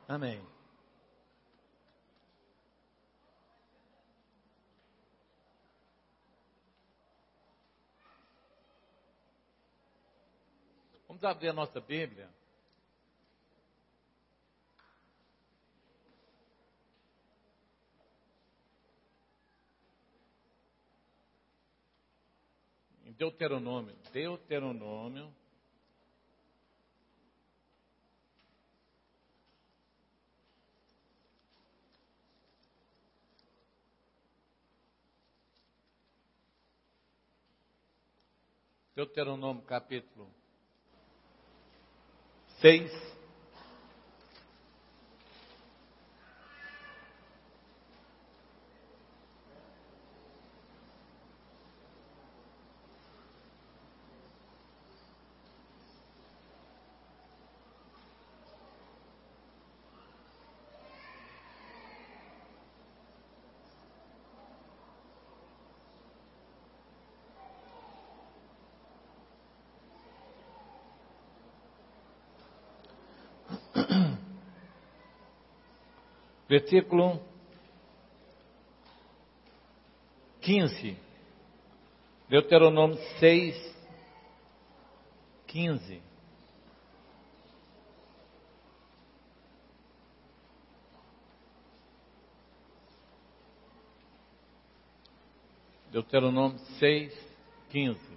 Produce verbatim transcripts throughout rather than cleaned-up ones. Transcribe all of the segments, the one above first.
Amém. Vamos abrir a nossa Bíblia. Em Deuteronômio. Deuteronômio. Deuteronômio capítulo seis. Versículo quinze. Deuteronômio seis, quinze. Deuteronômio seis, quinze.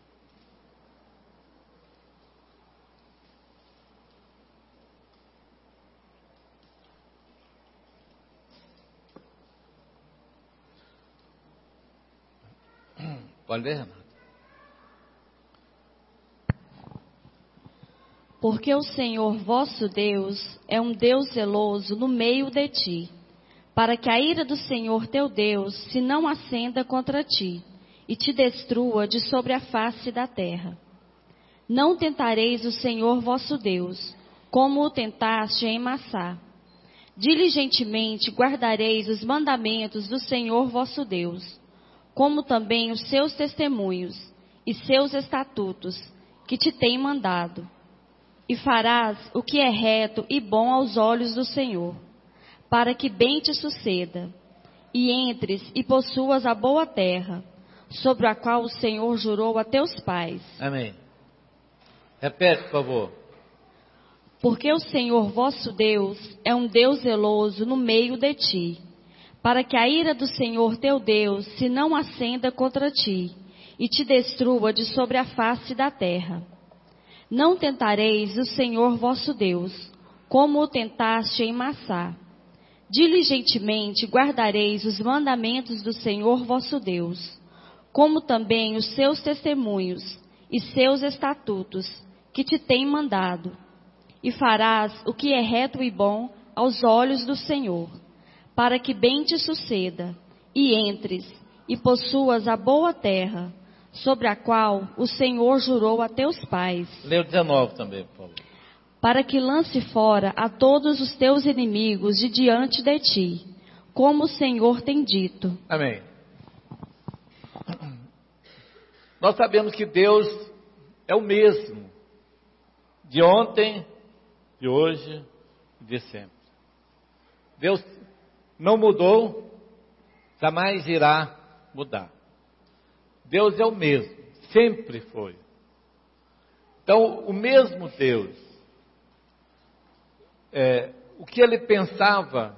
Pode ler, Renata? Porque o Senhor vosso Deus é um Deus zeloso no meio de ti, para que a ira do Senhor teu Deus se não acenda contra ti, e te destrua de sobre a face da terra. Não tentareis o Senhor vosso Deus, como o tentaste em Massá. Diligentemente guardareis os mandamentos do Senhor vosso Deus, como também os seus testemunhos e seus estatutos, que te tem mandado. E farás o que é reto e bom aos olhos do Senhor, para que bem te suceda, e entres e possuas a boa terra, sobre a qual o Senhor jurou a teus pais. Amém. Repete, por favor. Porque o Senhor vosso Deus é um Deus zeloso no meio de ti, para que a ira do Senhor teu Deus se não acenda contra ti, e te destrua de sobre a face da terra. Não tentareis o Senhor vosso Deus, como o tentaste em Massá. Diligentemente guardareis os mandamentos do Senhor vosso Deus, como também os seus testemunhos e seus estatutos, que te tem mandado. E farás o que é reto e bom aos olhos do Senhor, para que bem te suceda, e entres, e possuas a boa terra, sobre a qual o Senhor jurou a teus pais. Lê o dezenove também, por favor. Para que lance fora a todos os teus inimigos de diante de ti, como o Senhor tem dito. Amém. Nós sabemos que Deus é o mesmo, de ontem, de hoje e de sempre. Deus não mudou, jamais irá mudar. Deus é o mesmo, sempre foi. Então, o mesmo Deus, é, o que ele pensava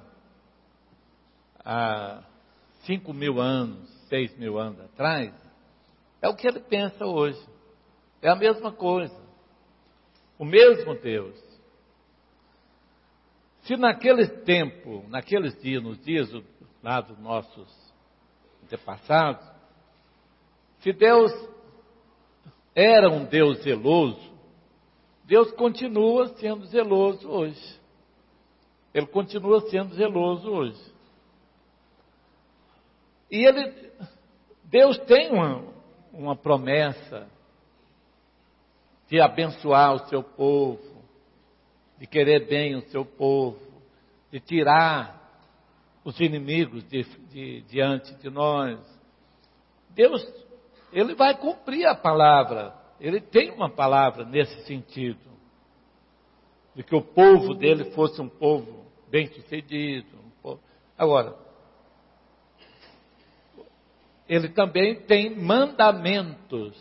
há cinco mil anos, seis mil anos atrás, é o que ele pensa hoje. É a mesma coisa. O mesmo Deus. Se naquele tempo, naqueles dias, nos dias lá dos nossos antepassados, se Deus era um Deus zeloso, Deus continua sendo zeloso hoje. Ele continua sendo zeloso hoje. E ele, Deus tem uma, uma promessa de abençoar o seu povo, de querer bem o seu povo, de tirar os inimigos de, de, diante de nós. Deus, ele vai cumprir a palavra, ele tem uma palavra nesse sentido. de que o povo dele fosse um povo bem-sucedido. Um povo... Agora, ele também tem mandamentos.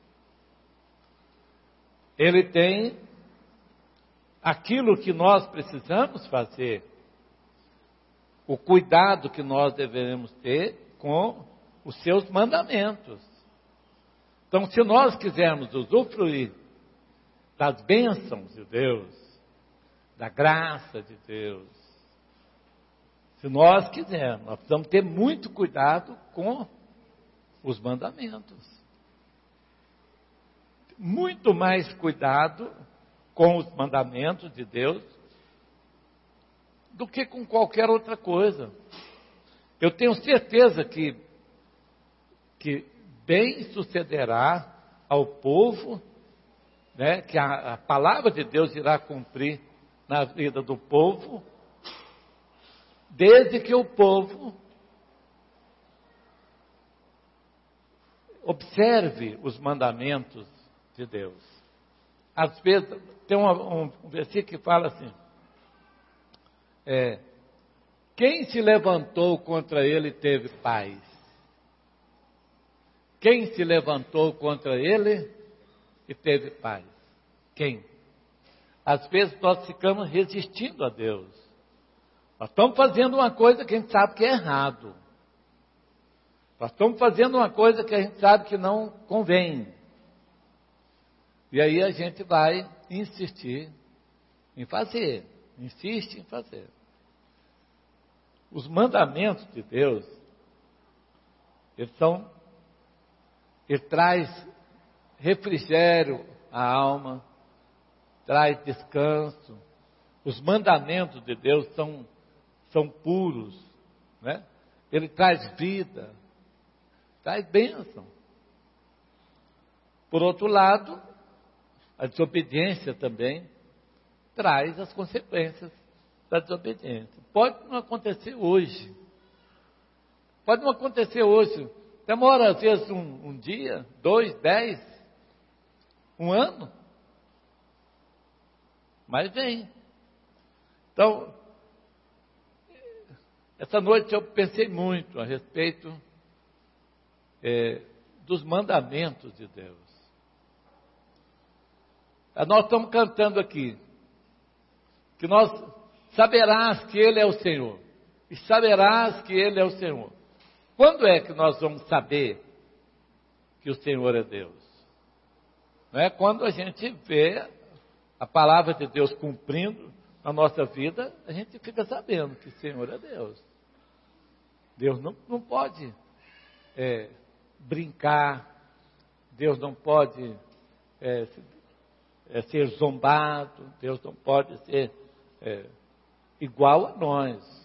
Ele tem aquilo que nós precisamos fazer, o cuidado que nós devemos ter com os seus mandamentos. Então, se nós quisermos usufruir das bênçãos de Deus, da graça de Deus, se nós quisermos, nós precisamos ter muito cuidado com os mandamentos. Muito mais cuidado com os mandamentos de Deus do que com qualquer outra coisa. Eu tenho certeza que, que bem sucederá ao povo, né, que a, a palavra de Deus irá cumprir na vida do povo, desde que o povo observe os mandamentos de Deus. Às vezes, tem um, um, um versículo que fala assim, é, quem se levantou contra ele teve paz. Quem se levantou contra ele e teve paz? Quem? Às vezes nós ficamos resistindo a Deus. Nós estamos fazendo uma coisa que a gente sabe que é errado. Nós estamos fazendo uma coisa que a gente sabe que não convém. E aí a gente vai insistir em fazer. Insiste em fazer. Os mandamentos de Deus, eles são, ele traz refrigério à alma, traz descanso. Os mandamentos de Deus são, são puros, né? Ele traz vida, traz bênção. Por outro lado, a desobediência também traz as consequências da desobediência. Pode não acontecer hoje. Pode não acontecer hoje. Demora às vezes um, um dia, dois, dez, um ano. Mas vem. Então, essa noite eu pensei muito a respeito é, dos mandamentos de Deus. Nós estamos cantando aqui, que nós saberás que Ele é o Senhor, e saberás que Ele é o Senhor. Quando é que nós vamos saber que o Senhor é Deus? Não é quando a gente vê a palavra de Deus cumprindo na nossa vida, a gente fica sabendo que o Senhor é Deus. Deus não, não pode é, brincar, Deus não pode é, é, ser zombado, Deus não pode ser é, igual a nós.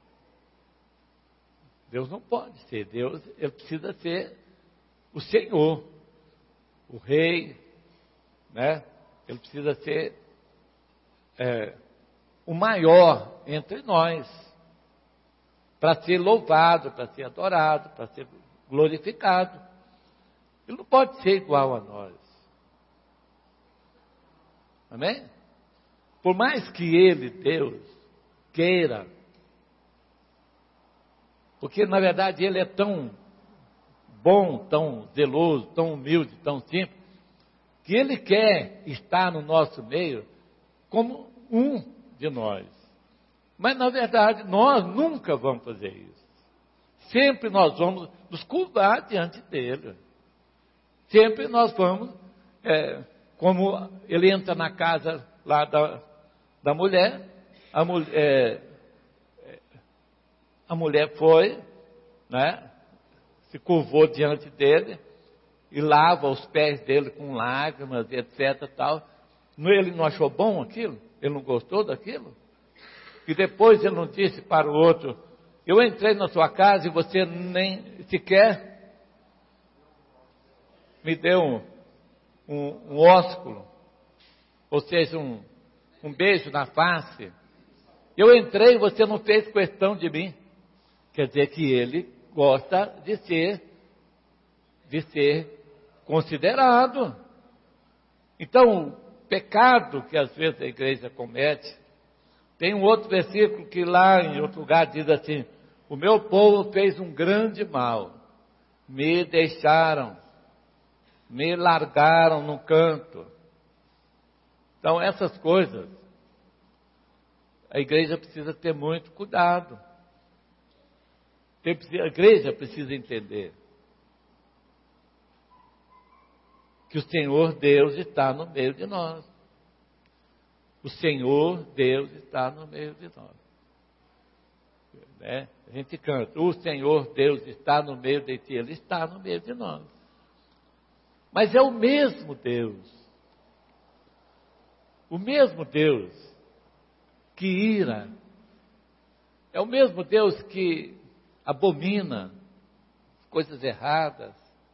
Deus não pode ser, Deus ele precisa ser o Senhor, o Rei, né? Ele precisa ser é, o maior entre nós, para ser louvado, para ser adorado, para ser glorificado. Ele não pode ser igual a nós. Amém? Por mais que Ele, Deus, queira, porque na verdade Ele é tão bom, tão zeloso, tão humilde, tão simples, que Ele quer estar no nosso meio como um de nós. Mas na verdade nós nunca vamos fazer isso. Sempre nós vamos nos curvar diante dEle. Sempre nós vamos, é, como Ele entra na casa lá da, da mulher, a mulher, é, a mulher foi, né, se curvou diante dele, e lava os pés dele com lágrimas, etc, tal. Ele não achou bom aquilo? Ele não gostou daquilo? E depois ele não disse para o outro, eu entrei na sua casa e você nem sequer me deu um, um, um ósculo, ou seja, um, um beijo na face. Eu entrei e você não fez questão de mim. Quer dizer que ele gosta de ser, de ser considerado. Então, pecado que às vezes a igreja comete. Tem um outro versículo que lá em outro lugar diz assim: o meu povo fez um grande mal, me deixaram, me largaram no canto. Então essas coisas, a igreja precisa ter muito cuidado. A igreja precisa entender que o Senhor Deus está no meio de nós. O Senhor Deus está no meio de nós. Né? A gente canta: o Senhor Deus está no meio de ti. Ele está no meio de nós. Mas é o mesmo Deus. O mesmo Deus que ira. É o mesmo Deus que abomina coisas erradas.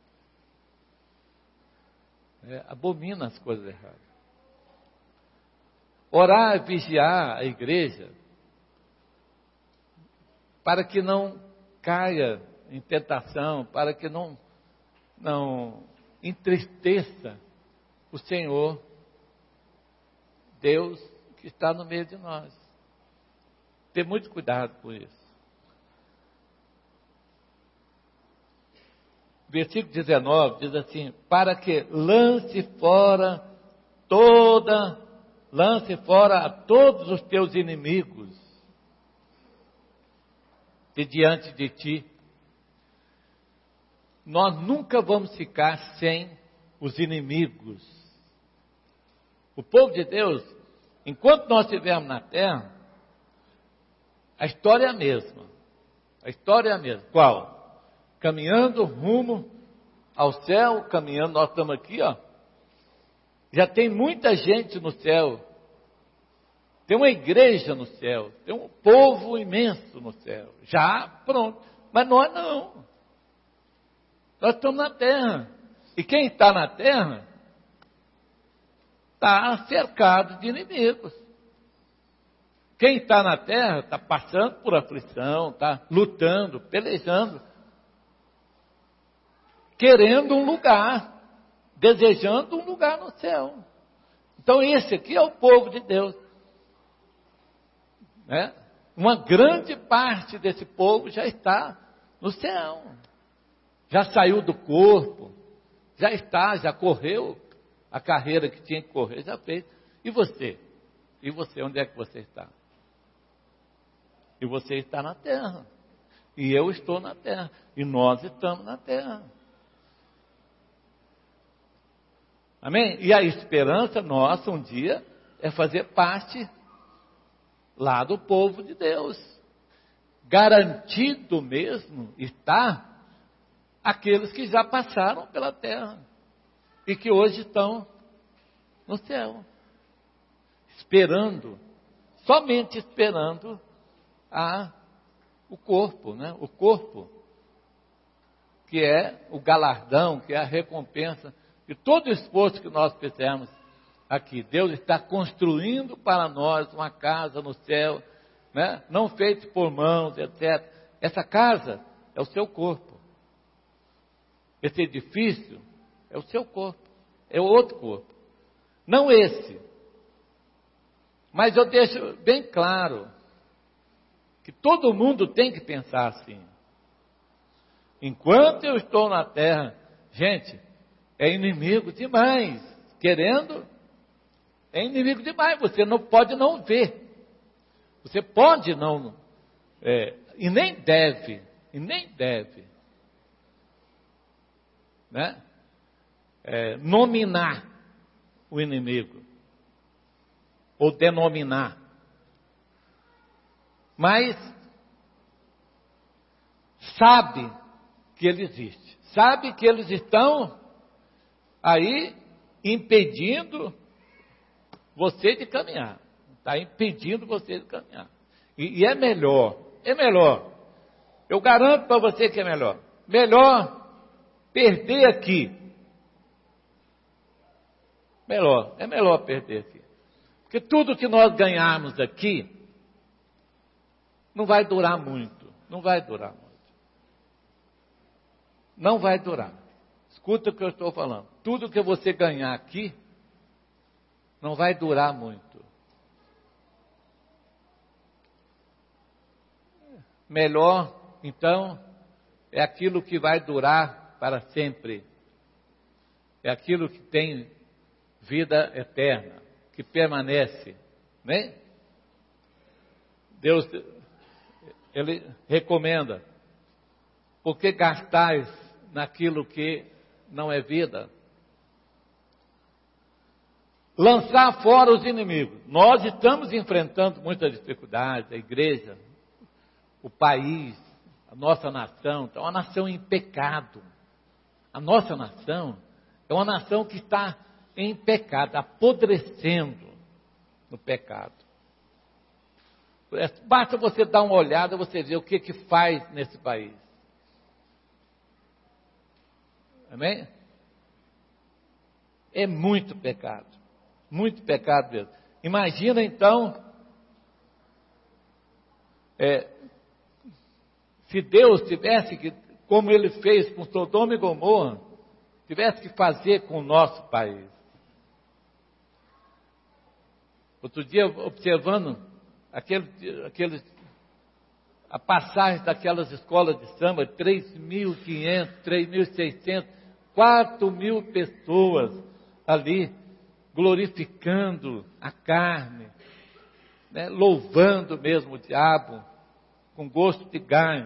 É, abomina as coisas erradas. Orar e vigiar a igreja para que não caia em tentação, para que não, não entristeça o Senhor Deus que está no meio de nós. Ter muito cuidado com isso. Versículo dezenove diz assim: para que lance fora toda, lance fora a todos os teus inimigos de diante de ti. Nós nunca vamos ficar sem os inimigos. O povo de Deus, enquanto nós estivermos na terra, a história é a mesma. A história é a mesma. Qual? Caminhando rumo ao céu, caminhando, nós estamos aqui, ó. Já tem muita gente no céu. Tem uma igreja no céu. Tem um povo imenso no céu. Já, pronto. Mas nós não. Nós estamos na terra. E quem está na terra está cercado de inimigos. Quem está na terra está passando por aflição, está lutando, pelejando, querendo um lugar, desejando um lugar no céu. Então esse aqui é o povo de Deus. Né? Uma grande parte desse povo já está no céu. Já saiu do corpo, já está, já correu a carreira que tinha que correr, já fez. E você? E você, onde é que você está? E você está na terra. E eu estou na terra. E nós estamos na terra. Amém? E a esperança nossa um dia é fazer parte lá do povo de Deus. Garantido mesmo está aqueles que já passaram pela terra e que hoje estão no céu, esperando, somente esperando a, o corpo, né? O corpo, que é o galardão, que é a recompensa de todo o esforço que nós fizemos aqui. Deus está construindo para nós uma casa no céu, né? Não feita por mãos, etcétera. Essa casa é o seu corpo. Esse edifício é o seu corpo, é o outro corpo, não esse. Mas eu deixo bem claro que todo mundo tem que pensar assim. Enquanto eu estou na terra, gente, é inimigo demais, querendo, é inimigo demais, você não pode não ver, você pode não, é, e nem deve, e nem deve, né? É, nominar o inimigo, ou denominar, mas sabe que ele existe, sabe que eles estão aí impedindo você de caminhar, está impedindo você de caminhar, e, e é melhor, é melhor, eu garanto para você que é melhor, melhor perder aqui, melhor, é melhor perder aqui, porque tudo que nós ganharmos aqui, não vai durar muito, não vai durar muito, não vai durar, escuta o que eu estou falando, tudo que você ganhar aqui, não vai durar muito. Melhor, então, é aquilo que vai durar para sempre. É aquilo que tem vida eterna, que permanece, né? Deus, Ele recomenda: por que gastais naquilo que não é vida? Lançar fora os inimigos. Nós estamos enfrentando muitas dificuldades, a igreja, o país, a nossa nação, é uma nação em pecado. A nossa nação é uma nação que está em pecado, apodrecendo no pecado. Basta você dar uma olhada, você vê o que que faz nesse país. Amém? É muito pecado. Muito pecado mesmo. Imagina então, é, se Deus tivesse que, como Ele fez com Sodoma e Gomorra, tivesse que fazer com o nosso país. Outro dia, observando aquele, aquele, a passagem daquelas escolas de samba, três mil e quinhentos, três mil e seiscentos, quatro mil pessoas ali, glorificando a carne, né, louvando mesmo o diabo, com gosto de gás.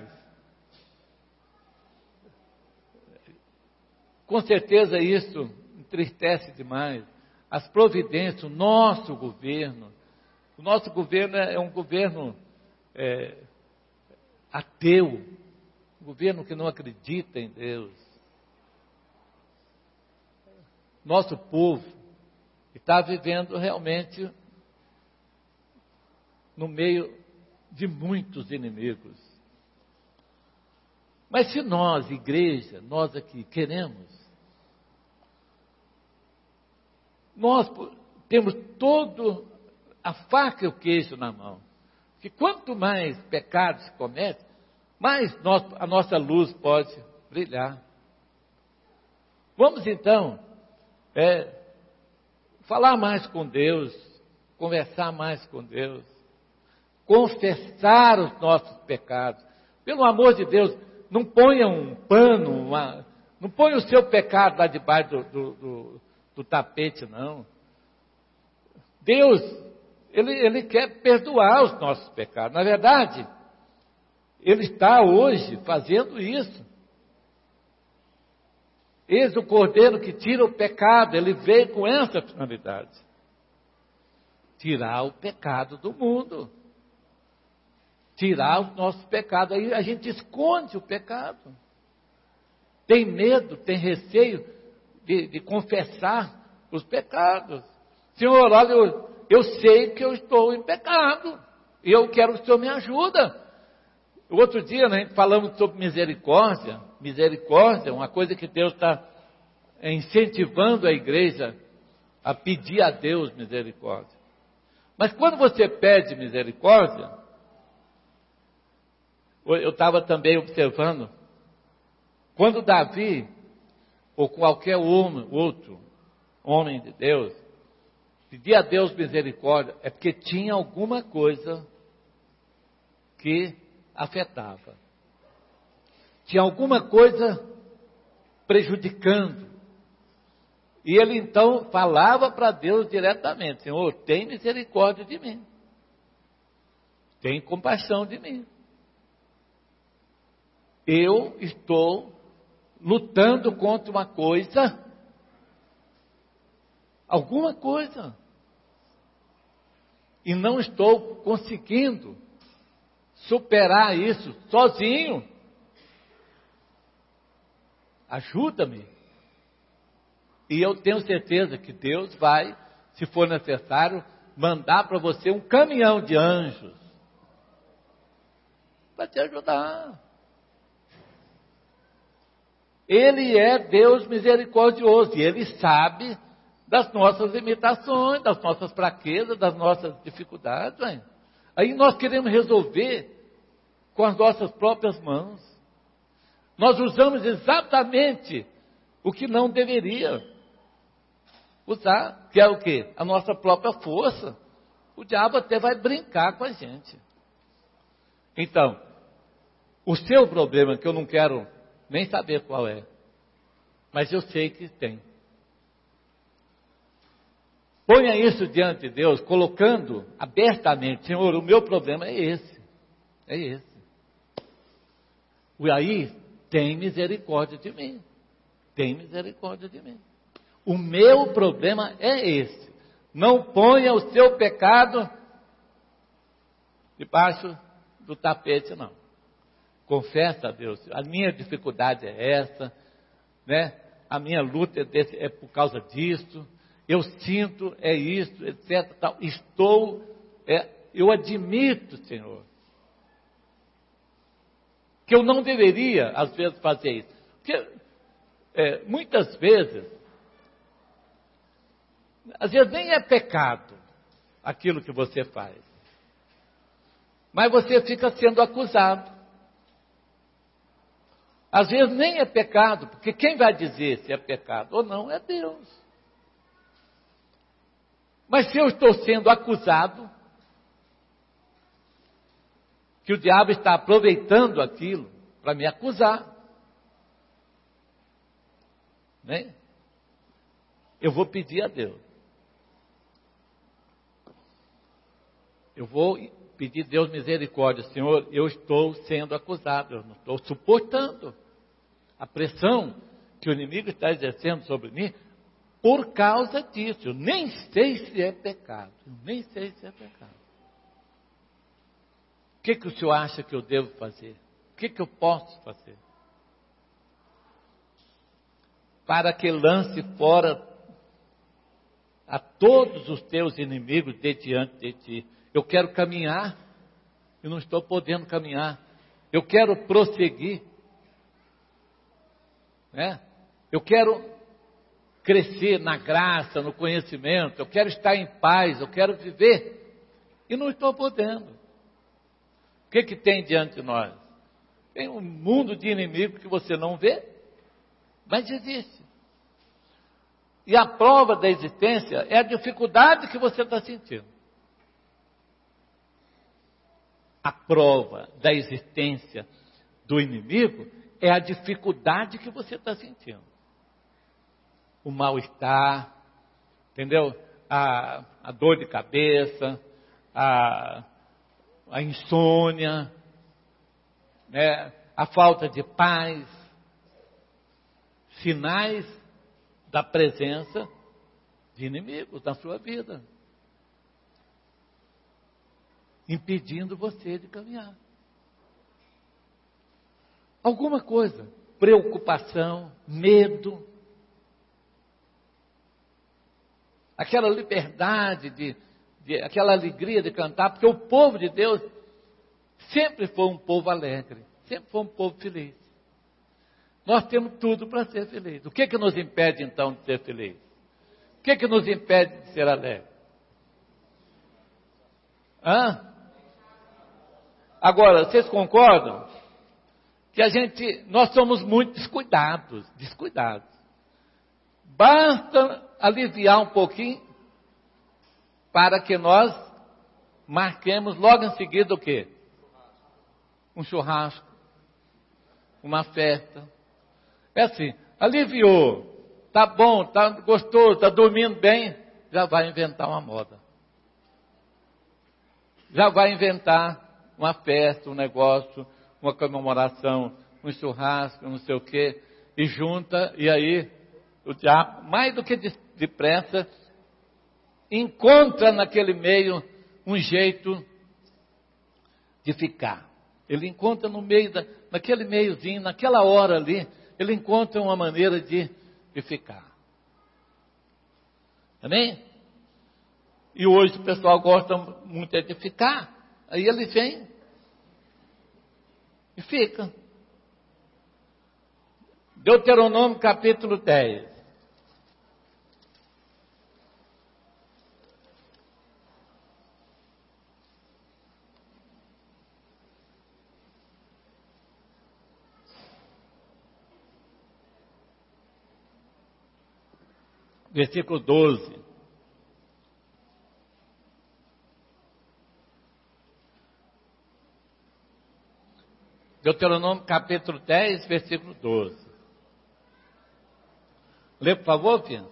Com certeza isso entristece demais. As providências, o nosso governo, o nosso governo é um governo é, ateu, um governo que não acredita em Deus. Nosso povo está vivendo realmente no meio de muitos inimigos. Mas se nós, igreja, nós aqui queremos, nós temos todo a faca e o queijo na mão. Que quanto mais pecados se comete, mais nós, a nossa luz pode brilhar. Vamos então é, falar mais com Deus, conversar mais com Deus, confessar os nossos pecados. Pelo amor de Deus, não ponha um pano, uma, não ponha o seu pecado lá debaixo do, do, do, do tapete, não. Deus, ele, ele quer perdoar os nossos pecados. Na verdade, Ele está hoje fazendo isso. Eis o Cordeiro que tira o pecado. Ele veio com essa finalidade: tirar o pecado do mundo, tirar os nossos pecados. Aí a gente esconde o pecado, tem medo, tem receio de, de confessar os pecados. Senhor, olha, eu, eu sei que eu estou em pecado e eu quero que o Senhor me ajuda. O outro dia, né, falamos sobre misericórdia. Misericórdia é uma coisa que Deus está incentivando a igreja a pedir a Deus misericórdia. Mas quando você pede misericórdia, eu estava também observando, quando Davi, ou qualquer homem, outro homem de Deus, pedia a Deus misericórdia, é porque tinha alguma coisa que afetava. Tinha alguma coisa prejudicando. E ele então falava para Deus diretamente: Senhor, tem misericórdia de mim. Tem compaixão de mim. Eu estou lutando contra uma coisa, alguma coisa, e não estou conseguindo superar isso sozinho. Ajuda-me. E eu tenho certeza que Deus vai, se for necessário, mandar para você um caminhão de anjos para te ajudar. Ele é Deus misericordioso e Ele sabe das nossas limitações, das nossas fraquezas, das nossas dificuldades. Hein? Aí nós queremos resolver com as nossas próprias mãos. Nós usamos exatamente o que não deveria. Usar, que é o quê? A nossa própria força. O diabo até vai brincar com a gente. Então, o seu problema, que eu não quero nem saber qual é, mas eu sei que tem. Ponha isso diante de Deus, colocando abertamente, Senhor, o meu problema é esse, é esse. E aí, tem misericórdia de mim, tem misericórdia de mim. O meu problema é esse. Não ponha o seu pecado debaixo do tapete, não. Confessa a Deus, a minha dificuldade é essa, né? A minha luta é, desse, é por causa disso, eu sinto, é isso, etcétera. Tal. Estou, é, eu admito, Senhor, que eu não deveria, às vezes, fazer isso. Porque, é, muitas vezes, às vezes nem é pecado aquilo que você faz, mas você fica sendo acusado. Às vezes nem é pecado, porque quem vai dizer se é pecado ou não é Deus. Mas se eu estou sendo acusado, que o diabo está aproveitando aquilo para me acusar, né? Eu vou pedir a Deus. Eu vou pedir a Deus misericórdia. Senhor, eu estou sendo acusado, eu não estou suportando a pressão que o inimigo está exercendo sobre mim por causa disso. Eu nem sei se é pecado, eu nem sei se é pecado. O que, que o senhor acha que eu devo fazer? O que, que eu posso fazer? Para que lance fora a todos os teus inimigos de diante de ti. Eu quero caminhar, e não estou podendo caminhar. Eu quero prosseguir, né? Eu quero crescer na graça, no conhecimento. Eu quero estar em paz, eu quero viver, e não estou podendo. O que que tem diante de nós? Tem um mundo de inimigos que você não vê, mas existe. E a prova da existência é a dificuldade que você está sentindo. A prova da existência do inimigo é a dificuldade que você está sentindo. O mal-estar, entendeu? A, a dor de cabeça, a, a insônia, né? A falta de paz. Sinais da presença de inimigos na sua vida, impedindo você de caminhar. Alguma coisa, preocupação, medo, aquela liberdade, de, de, aquela alegria de cantar, porque o povo de Deus sempre foi um povo alegre, sempre foi um povo feliz. Nós temos tudo para ser feliz. O que que nos impede então de ser feliz? O que que nos impede de ser alegre? Hã? Agora, vocês concordam que a gente, nós somos muito descuidados, descuidados. Basta aliviar um pouquinho para que nós marquemos logo em seguida o quê? Um churrasco, uma festa. É assim, aliviou, tá bom, tá gostoso, tá dormindo bem, já vai inventar uma moda. Já vai inventar uma festa, um negócio, uma comemoração, um churrasco, não sei o quê, e junta, e aí, o diabo, mais do que depressa, encontra naquele meio um jeito de ficar. Ele encontra no meio, da, naquele meiozinho, naquela hora ali, ele encontra uma maneira de, de ficar. Amém? E hoje o pessoal gosta muito de ficar. Aí ele vem e fica. Deuteronômio capítulo dez. versículo doze. Deuteronômio capítulo dez, versículo doze. Lê, por favor, filho.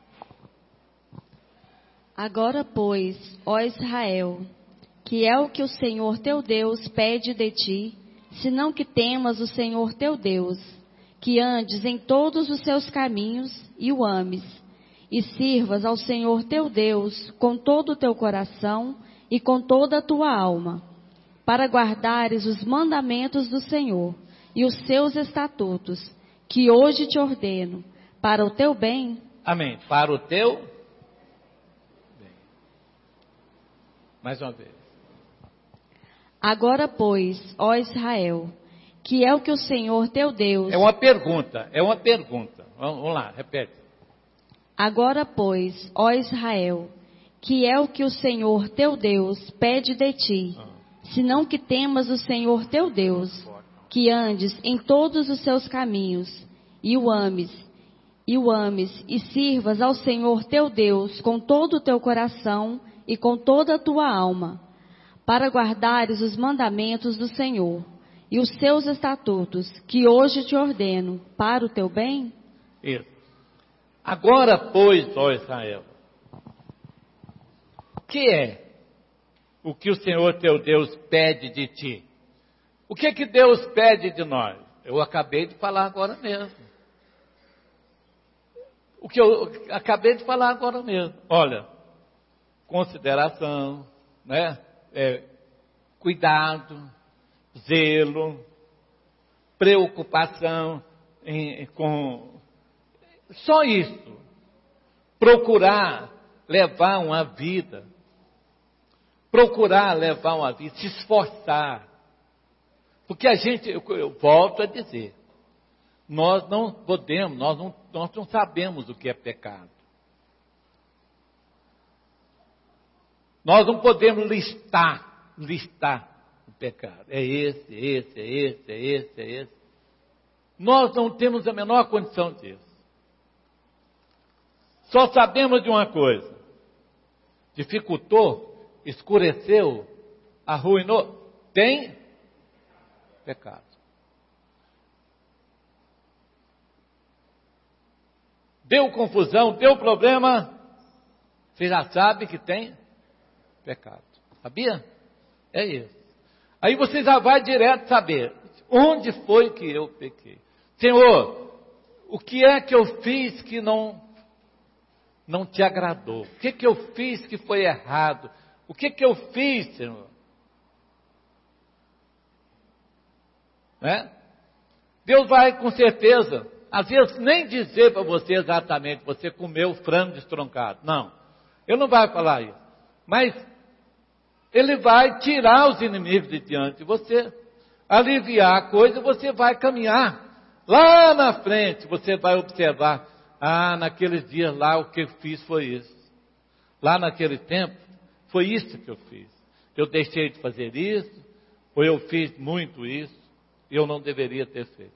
Agora, pois, ó Israel, que é o que o Senhor teu Deus pede de ti, senão que temas o Senhor teu Deus, que andes em todos os seus caminhos e o ames, e sirvas ao Senhor teu Deus com todo o teu coração e com toda a tua alma, para guardares os mandamentos do Senhor e os seus estatutos, que hoje te ordeno, para o teu bem. Amém. Para o teu bem. Mais uma vez. Agora, pois, ó Israel, que é o que o Senhor teu Deus... É uma pergunta, é uma pergunta. Vamos lá, repete. Agora, pois, ó Israel, que é o que o Senhor teu Deus pede de ti, ah. senão que temas o Senhor teu Deus, que andes em todos os seus caminhos, e o ames, e o ames, e sirvas ao Senhor teu Deus com todo o teu coração e com toda a tua alma, para guardares os mandamentos do Senhor e os seus estatutos, que hoje te ordeno, para o teu bem? Isso. Agora, pois, ó Israel, o que é o que o Senhor teu Deus pede de ti? O que é que Deus pede de nós? Eu acabei de falar agora mesmo. O que eu acabei de falar agora mesmo. Olha, consideração, né? É, cuidado, zelo, preocupação em, com... Só isso. Procurar levar uma vida. Procurar levar uma vida, se esforçar. Porque a gente, eu, eu volto a dizer, nós não podemos, nós não, nós não sabemos o que é pecado. Nós não podemos listar, listar o pecado. É esse, esse, é esse, é esse, é esse. Nós não temos a menor condição disso. Só sabemos de uma coisa. Dificultou, escureceu, arruinou. Tem pecado. Deu confusão, deu problema. Você já sabe que tem pecado. Sabia? É isso. Aí você já vai direto saber onde foi que eu pequei. Senhor, o que é que eu fiz que não não te agradou? O que que eu fiz que foi errado? O que que eu fiz, Senhor? Né? Deus vai com certeza, às vezes nem dizer para você exatamente, você comeu frango destroncado. Não, Ele não vai falar isso. Mas Ele vai tirar os inimigos de diante de você, aliviar a coisa, você vai caminhar. Lá na frente você vai observar, ah, naqueles dias lá o que eu fiz foi isso. Lá naquele tempo foi isso que eu fiz. Eu deixei de fazer isso, ou eu fiz muito isso, e eu não deveria ter feito.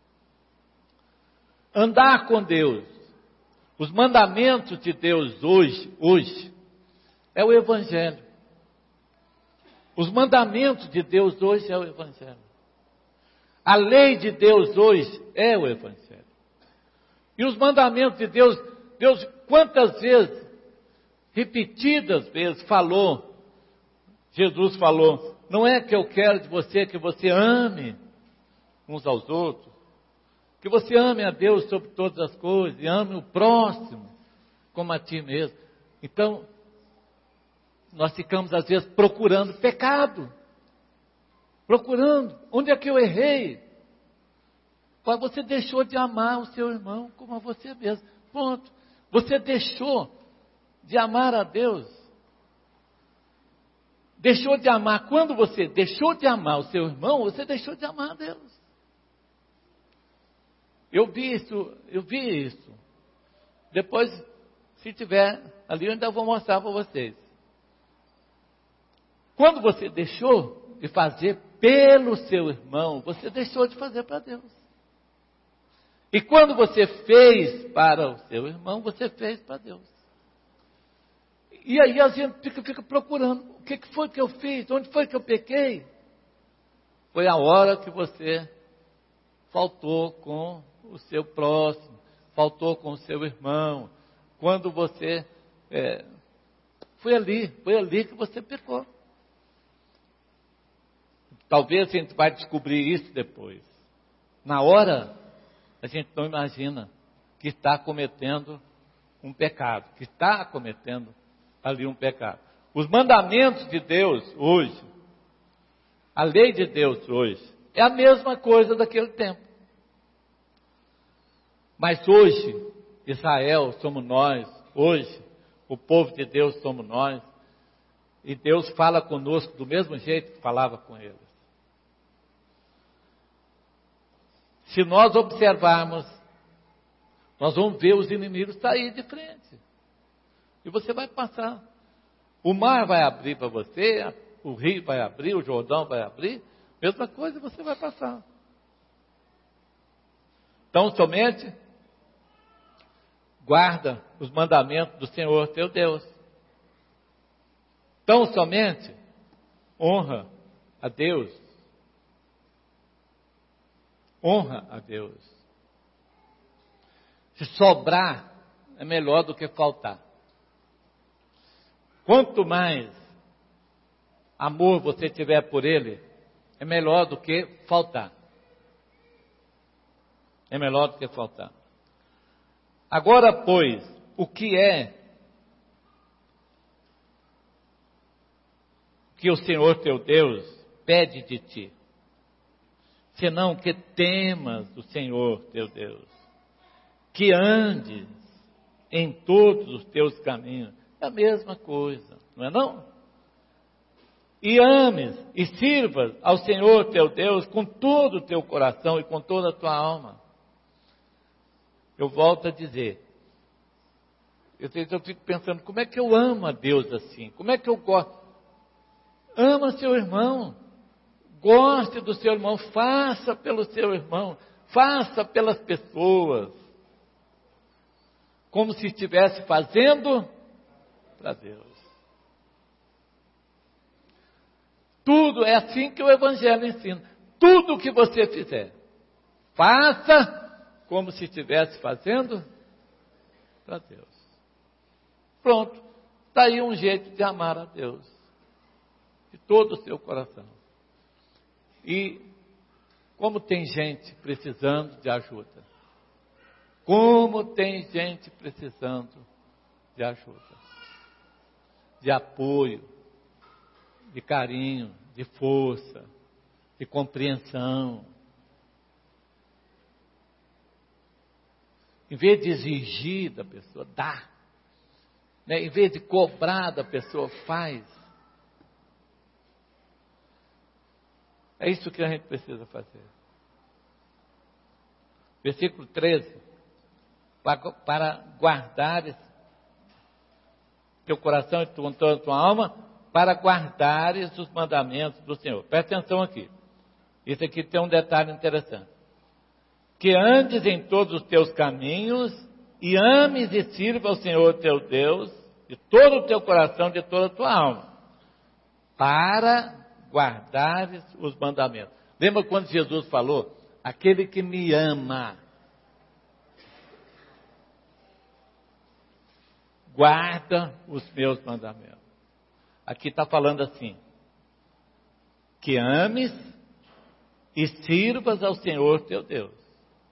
Andar com Deus, os mandamentos de Deus hoje, hoje, é o Evangelho. Os mandamentos de Deus hoje é o Evangelho. A lei de Deus hoje é o Evangelho. E os mandamentos de Deus, Deus quantas vezes, repetidas vezes, falou, Jesus falou, não é que eu quero de você que você ame uns aos outros, que você ame a Deus sobre todas as coisas, e ame o próximo como a ti mesmo. Então, nós ficamos às vezes procurando pecado. Procurando, onde é que eu errei? Você deixou de amar o seu irmão como a você mesmo. Ponto. Você deixou de amar a Deus. Deixou de amar. Quando você deixou de amar o seu irmão, você deixou de amar a Deus. Eu vi isso, eu vi isso. Depois, se tiver ali, eu ainda vou mostrar para vocês. Quando você deixou de fazer pelo seu irmão, você deixou de fazer para Deus. E quando você fez para o seu irmão, você fez para Deus. E aí a gente fica, fica procurando, o que foi que eu fiz? Onde foi que eu pequei? Foi a hora que você faltou com o seu próximo, faltou com o seu irmão, quando você, é, foi ali, foi ali que você pecou. Talvez a gente vai descobrir isso depois. Na hora, a gente não imagina que está cometendo um pecado, que está cometendo ali um pecado. Os mandamentos de Deus hoje, a lei de Deus hoje, é a mesma coisa daquele tempo. Mas hoje, Israel somos nós, hoje, o povo de Deus somos nós, e Deus fala conosco do mesmo jeito que falava com eles. Se nós observarmos, nós vamos ver os inimigos sair de frente. E você vai passar. O mar vai abrir para você, o rio vai abrir, o Jordão vai abrir, mesma coisa você vai passar. Então, somente guarda os mandamentos do Senhor teu Deus. Então, somente honra a Deus. Honra a Deus. Se sobrar, é melhor do que faltar. Quanto mais amor você tiver por Ele, é melhor do que faltar. É melhor do que faltar. Agora, pois, o que é que o Senhor teu Deus pede de ti? Senão que temas o Senhor teu Deus, que andes em todos os teus caminhos. É a mesma coisa, não é não? E ames e sirvas ao Senhor teu Deus com todo o teu coração e com toda a tua alma. Eu volto a dizer, eu, eu fico pensando, como é que eu amo a Deus assim? Como é que eu gosto? Ama seu irmão, goste do seu irmão, faça pelo seu irmão, faça pelas pessoas, como se estivesse fazendo para Deus. Tudo é assim que o Evangelho ensina. Tudo que você fizer, faça como se estivesse fazendo para Deus. Pronto, está aí um jeito de amar a Deus, de todo o seu coração. E como tem gente precisando de ajuda, como tem gente precisando de ajuda, de apoio, de carinho, de força, de compreensão. Em vez de exigir da pessoa, dá. Né? Em vez de cobrar da pessoa, faz. É isso que a gente precisa fazer. Versículo treze. Para, para guardares teu coração e toda a tua alma, para guardares os mandamentos do Senhor. Presta atenção aqui. Isso aqui tem um detalhe interessante. Que andes em todos os teus caminhos e ames e sirva ao Senhor teu Deus de todo o teu coração, de toda a tua alma, para guardares os mandamentos. Lembra quando Jesus falou, aquele que me ama, guarda os meus mandamentos. Aqui está falando assim, que ames e sirvas ao Senhor teu Deus,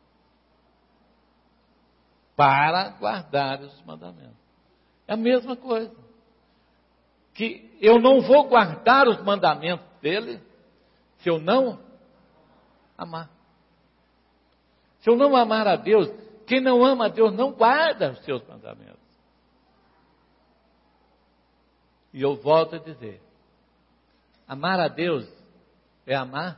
para guardar os mandamentos. É a mesma coisa. Que eu não vou guardar os mandamentos dele se eu não amar. Se eu não amar a Deus, quem não ama a Deus não guarda os seus mandamentos. E eu volto a dizer, amar a Deus é amar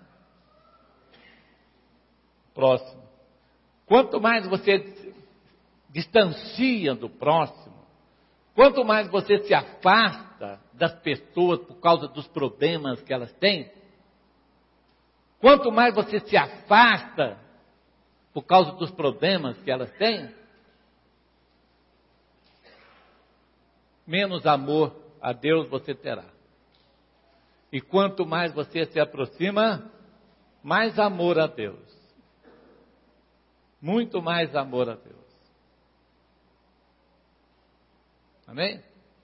o próximo. Quanto mais você distancia do próximo, quanto mais você se afasta das pessoas por causa dos problemas que elas têm, quanto mais você se afasta por causa dos problemas que elas têm, menos amor a Deus você terá. E quanto mais você se aproxima, mais amor a Deus. Muito mais amor a Deus. Amém?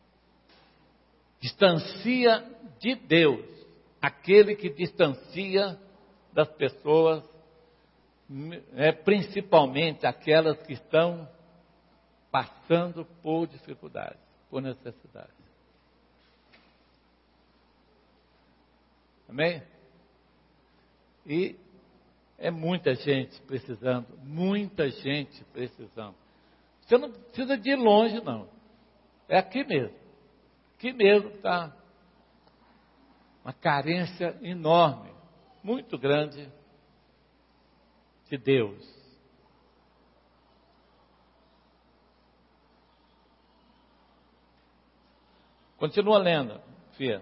Distancia de Deus aquele que distancia das pessoas, é, principalmente aquelas que estão passando por dificuldades, por necessidades. Amém? E é muita gente precisando, muita gente precisando. Você não precisa de ir longe, não. É aqui mesmo. Aqui mesmo está uma carência enorme, muito grande de Deus. Continua lendo, filha.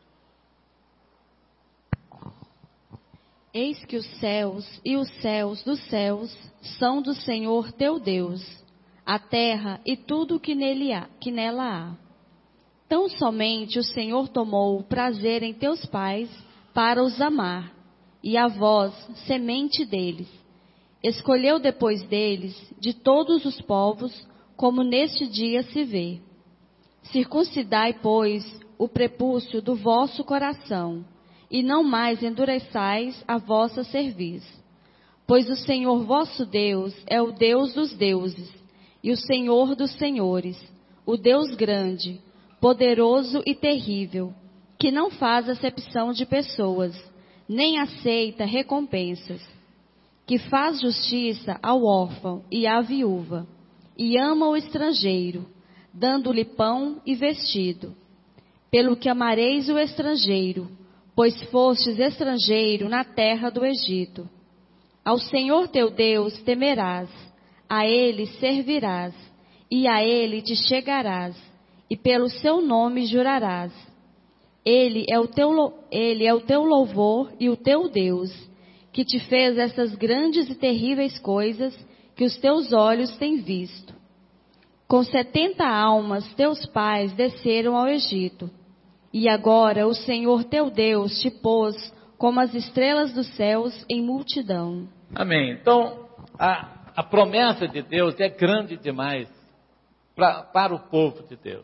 Eis que os céus e os céus dos céus são do Senhor teu Deus, a terra e tudo que, nele há, que nela há. Tão somente o Senhor tomou prazer em teus pais para os amar, e a vós, semente deles, escolheu depois deles, de todos os povos, como neste dia se vê. Circuncidai, pois, o prepúcio do vosso coração, e não mais endureçais a vossa cerviz. Pois o Senhor vosso Deus é o Deus dos deuses, e o Senhor dos senhores, o Deus grande, poderoso e terrível, que não faz acepção de pessoas, nem aceita recompensas, que faz justiça ao órfão e à viúva, e ama o estrangeiro, dando-lhe pão e vestido. Pelo que amareis o estrangeiro, pois fostes estrangeiro na terra do Egito. Ao Senhor teu Deus temerás, a Ele servirás, e a Ele te chegarás, e pelo seu nome jurarás. Ele é o teu, ele é o teu louvor e o teu Deus, que te fez essas grandes e terríveis coisas que os teus olhos têm visto. Com setenta almas teus pais desceram ao Egito, e agora o Senhor teu Deus te pôs como as estrelas dos céus em multidão. Amém. Então, a, a promessa de Deus é grande demais pra, para o povo de Deus.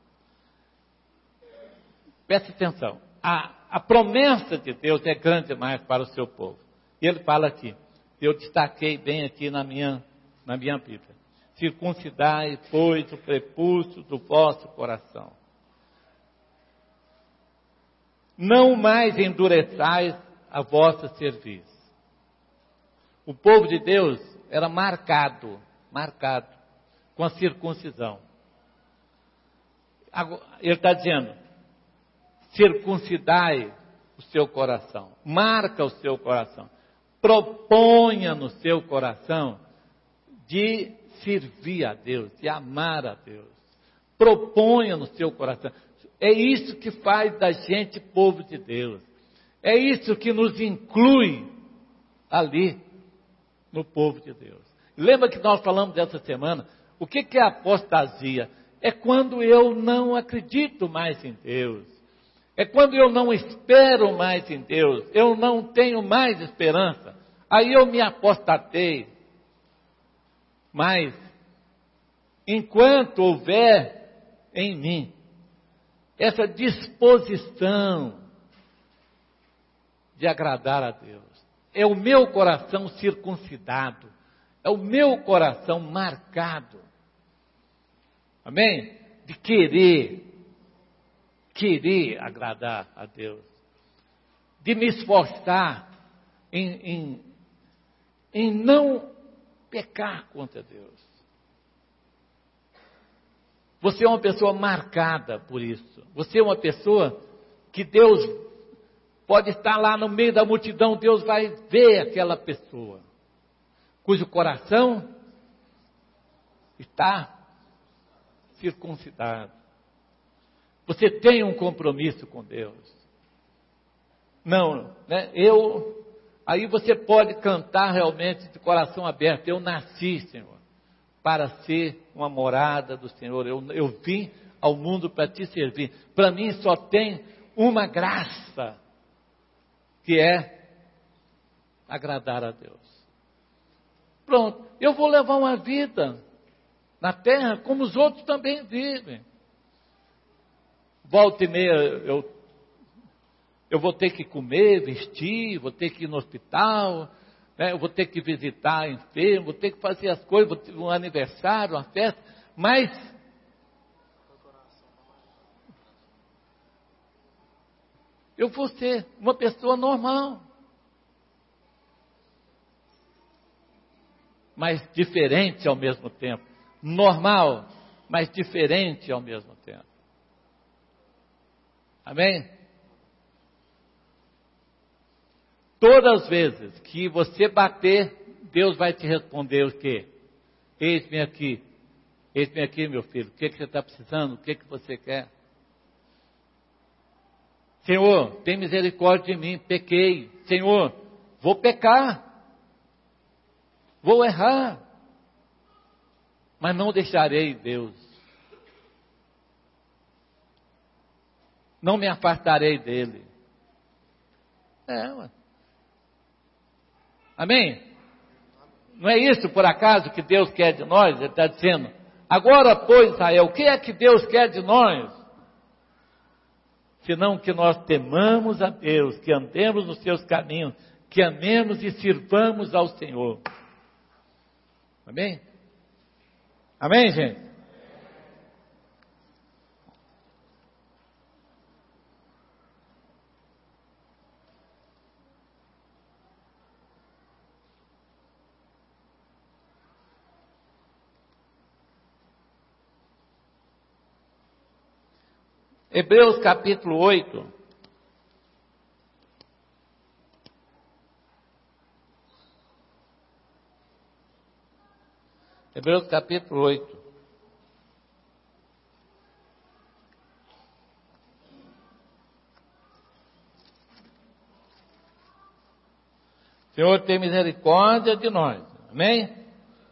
Preste atenção. A, a promessa de Deus é grande demais para o seu povo. E ele fala aqui, eu destaquei bem aqui na minha, na minha Bíblia. Circuncidai, pois, o prepúcio do vosso coração. Não mais endureçais a vossa cerviz. O povo de Deus era marcado, marcado com a circuncisão. Ele está dizendo, circuncidai o seu coração, marca o seu coração, proponha no seu coração de servir a Deus, de amar a Deus. Proponha no seu coração. É isso que faz da gente povo de Deus. É isso que nos inclui ali no povo de Deus. Lembra que nós falamos dessa semana? O que é apostasia? É quando eu não acredito mais em Deus. É quando eu não espero mais em Deus. Eu não tenho mais esperança. Aí eu me apostatei. Mas, enquanto houver em mim essa disposição de agradar a Deus, é o meu coração circuncidado, é o meu coração marcado, amém? De querer, querer agradar a Deus, de me esforçar em, em, em não pecar contra Deus. Você é uma pessoa marcada por isso. Você é uma pessoa que Deus pode estar lá no meio da multidão, Deus vai ver aquela pessoa, cujo coração está circuncidado. Você tem um compromisso com Deus. Não, né? eu, Aí você pode cantar realmente de coração aberto: eu nasci, Senhor, para ser uma morada do Senhor. Eu, eu vim ao mundo para te servir. Para mim só tem uma graça, que é agradar a Deus. Pronto, eu vou levar uma vida na terra como os outros também vivem. Volta e meia eu, eu vou ter que comer, vestir, vou ter que ir no hospital, né? Eu vou ter que visitar enfermo, vou ter que fazer as coisas, vou ter um aniversário, uma festa, mas eu vou ser uma pessoa normal, mas diferente ao mesmo tempo. Normal, mas diferente ao mesmo tempo. Amém? Todas as vezes que você bater, Deus vai te responder o quê? Eis-me aqui, eis-me aqui, meu filho. O que, que você está precisando? O que, que você quer? Senhor, tem misericórdia de mim, pequei. Senhor, vou pecar, vou errar, mas não deixarei Deus. Não me afastarei dele. É, ué. Amém? Não é isso, por acaso, que Deus quer de nós? Ele está dizendo: agora, pois, Israel, o que é que Deus quer de nós? Senão que nós temamos a Deus, que andemos nos seus caminhos, que amemos e sirvamos ao Senhor. Amém? Amém, gente? Hebreus capítulo oito. Hebreus capítulo oito. Senhor, tem misericórdia de nós. Amém?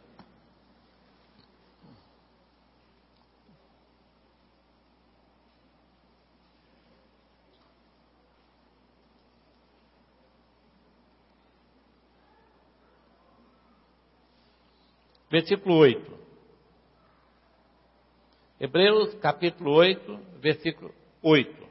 Versículo oito. Hebreus capítulo oito, versículo oito.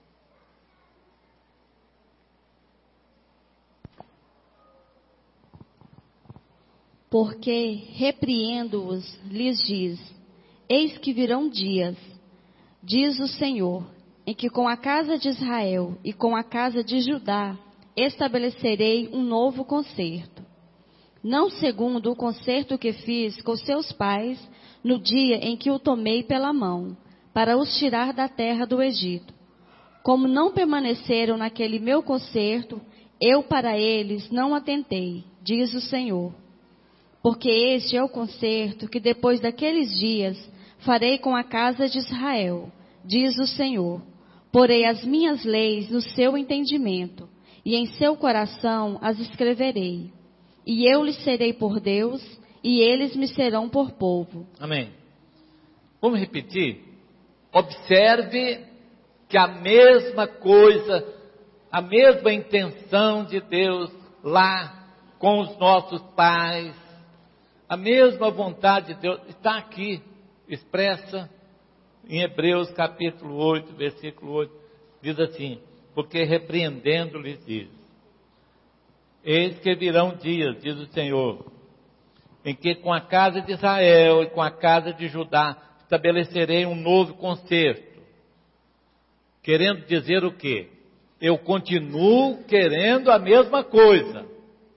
Porque repreendo-os, lhes diz: eis que virão dias, diz o Senhor, em que com a casa de Israel e com a casa de Judá estabelecerei um novo concerto. Não segundo o concerto que fiz com seus pais no dia em que o tomei pela mão, para os tirar da terra do Egito. Como não permaneceram naquele meu concerto, eu para eles não atentei, diz o Senhor. Porque este é o concerto que depois daqueles dias farei com a casa de Israel, diz o Senhor. Porei as minhas leis no seu entendimento, e em seu coração as escreverei. E eu lhes serei por Deus, e eles me serão por povo. Amém. Vamos repetir? Observe que a mesma coisa, a mesma intenção de Deus lá com os nossos pais, a mesma vontade de Deus está aqui expressa em Hebreus capítulo oito, versículo oito. Diz assim: porque repreendendo-lhes diz: eis que virão dias, diz o Senhor, em que com a casa de Israel e com a casa de Judá estabelecerei um novo concerto. Querendo dizer o quê? Eu continuo querendo a mesma coisa.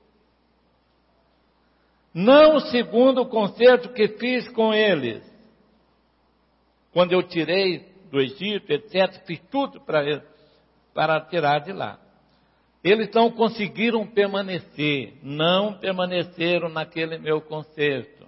Não segundo o concerto que fiz com eles. Quando eu tirei do Egito, etcétera, fiz tudo para, para tirar de lá. Eles não conseguiram permanecer, não permaneceram naquele meu concerto.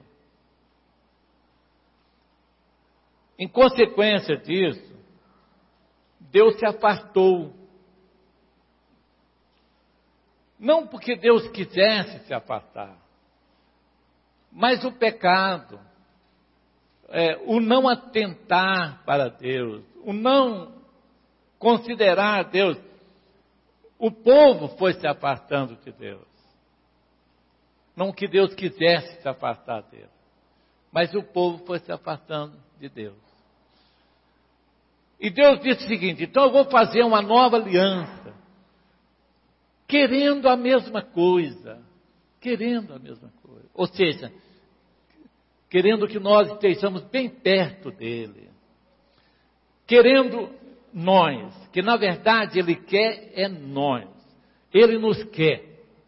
Em consequência disso, Deus se afastou. Não porque Deus quisesse se afastar, mas o pecado, é, o não atentar para Deus, o não considerar Deus, o povo foi se afastando de Deus. Não que Deus quisesse se afastar dele, mas o povo foi se afastando de Deus. E Deus disse o seguinte: então eu vou fazer uma nova aliança, querendo a mesma coisa, querendo a mesma coisa, ou seja, querendo que nós estejamos bem perto dele, querendo nós, que na verdade ele quer é nós, ele nos quer.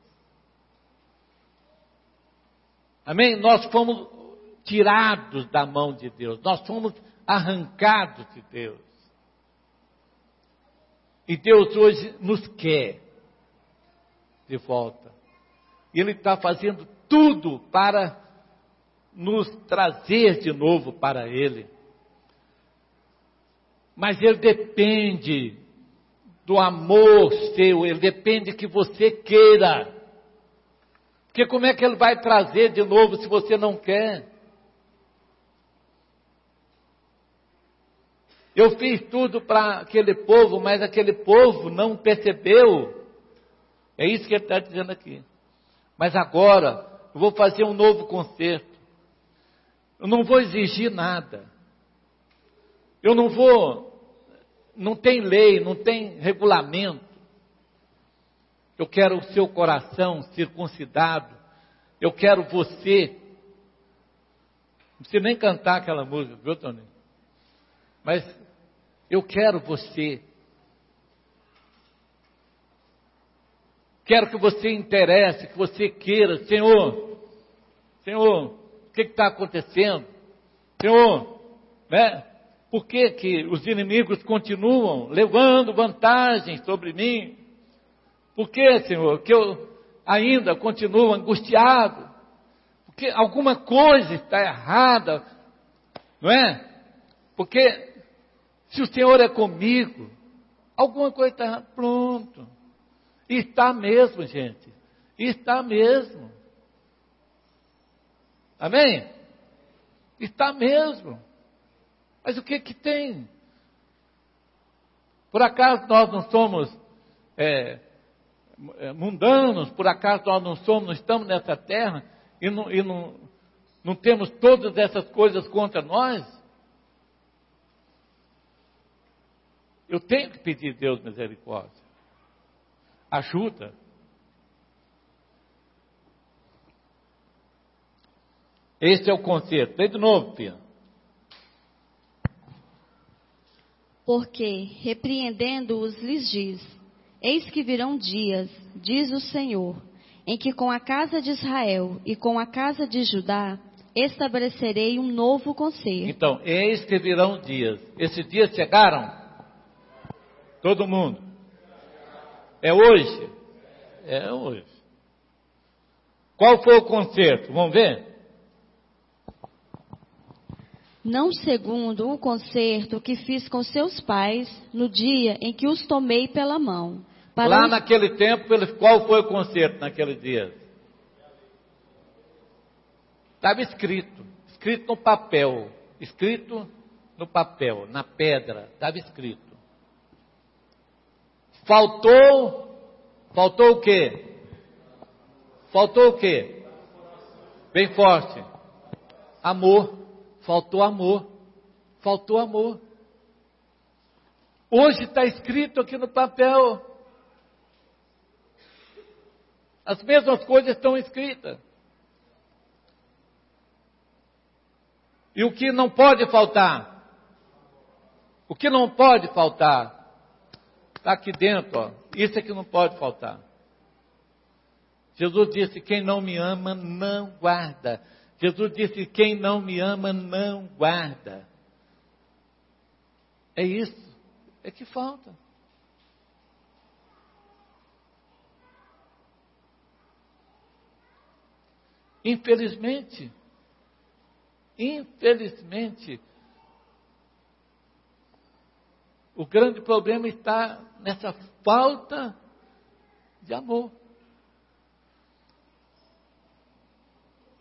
Amém? Nós fomos tirados da mão de Deus, nós fomos arrancados de Deus. E Deus hoje nos quer de volta. E Ele está fazendo tudo para nos trazer de novo para Ele. Mas Ele depende do amor seu, Ele depende que você queira. Porque como é que Ele vai trazer de novo se você não quer? Eu fiz tudo para aquele povo, mas aquele povo não percebeu. É isso que Ele está dizendo aqui. Mas agora, eu vou fazer um novo concerto. Eu não vou exigir nada. Eu não vou... Não tem lei, não tem regulamento. Eu quero o seu coração circuncidado. Eu quero você. Não precisa nem cantar aquela música, viu, Tony? Mas eu quero você. Quero que você interesse, que você queira. Senhor, Senhor, o que está acontecendo? Senhor, né? Por que que os inimigos continuam levando vantagem sobre mim? Por que, Senhor, que eu ainda continuo angustiado? Porque alguma coisa está errada, não é? Porque se o Senhor é comigo, alguma coisa está errada. Pronto. E está mesmo, gente. E está mesmo. Amém? Está mesmo. Mas o que que tem? Por acaso nós não somos é, mundanos? Por acaso nós não somos, não estamos nessa terra e, não, e não, não temos todas essas coisas contra nós? Eu tenho que pedir a Deus misericórdia, ajuda. Este é o conserto. Lê de novo, filha. Porque, repreendendo-os, lhes diz: eis que virão dias, diz o Senhor, em que com a casa de Israel e com a casa de Judá estabelecerei um novo concerto. Então, eis que virão dias. Esses dias chegaram? Todo mundo. É hoje? É hoje. Qual foi o concerto? Vamos ver? Não segundo o concerto que fiz com seus pais no dia em que os tomei pela mão. Para Lá os... naquele tempo, qual foi o concerto naquele dia? Estava escrito, escrito no papel, escrito no papel, na pedra, estava escrito. Faltou, faltou o quê? Faltou o quê? Bem forte. Amor. Faltou amor. Faltou amor. Hoje está escrito aqui no papel. As mesmas coisas estão escritas. E o que não pode faltar? O que não pode faltar? Está aqui dentro, ó. Isso é que não pode faltar. Jesus disse: quem não me ama, não guarda. Jesus disse: quem não me ama, não guarda. É isso. É que falta. Infelizmente, infelizmente, o grande problema está nessa falta de amor.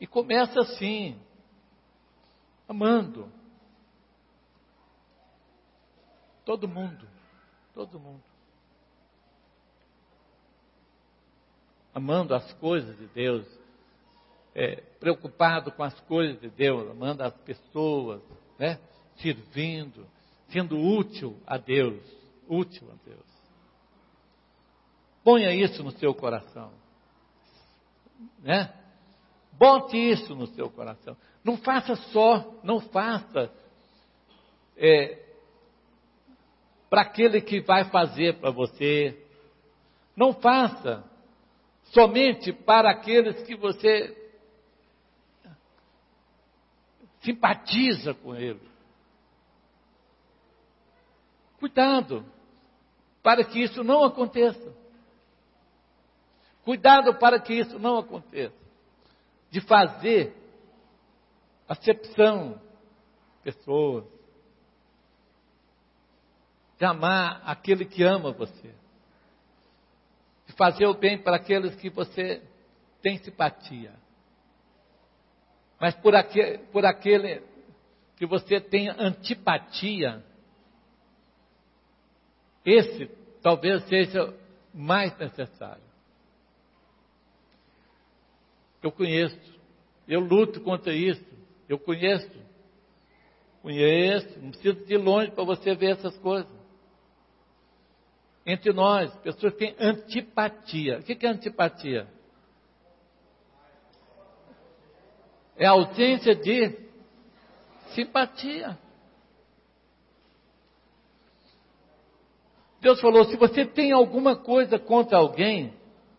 E começa assim, amando. Todo mundo, todo mundo. Amando as coisas de Deus, é, preocupado com as coisas de Deus, amando as pessoas, né? Servindo, sendo útil a Deus, útil a Deus. Ponha isso no seu coração, né? Bote isso no seu coração. Não faça só, não faça é, para aquele que vai fazer para você. Não faça somente para aqueles que você simpatiza com ele. Cuidado, para que isso não aconteça. Cuidado para que isso não aconteça. De fazer acepção de pessoas. De amar aquele que ama você. De fazer o bem para aqueles que você tem simpatia. Mas por aquele, por aquele que você tem antipatia, esse talvez seja mais necessário. Eu conheço, eu luto contra isso, eu conheço, conheço, não preciso de ir longe para você ver essas coisas. Entre nós, pessoas têm antipatia. O que é antipatia? É a ausência de simpatia. Deus falou, se você tem alguma coisa contra alguém,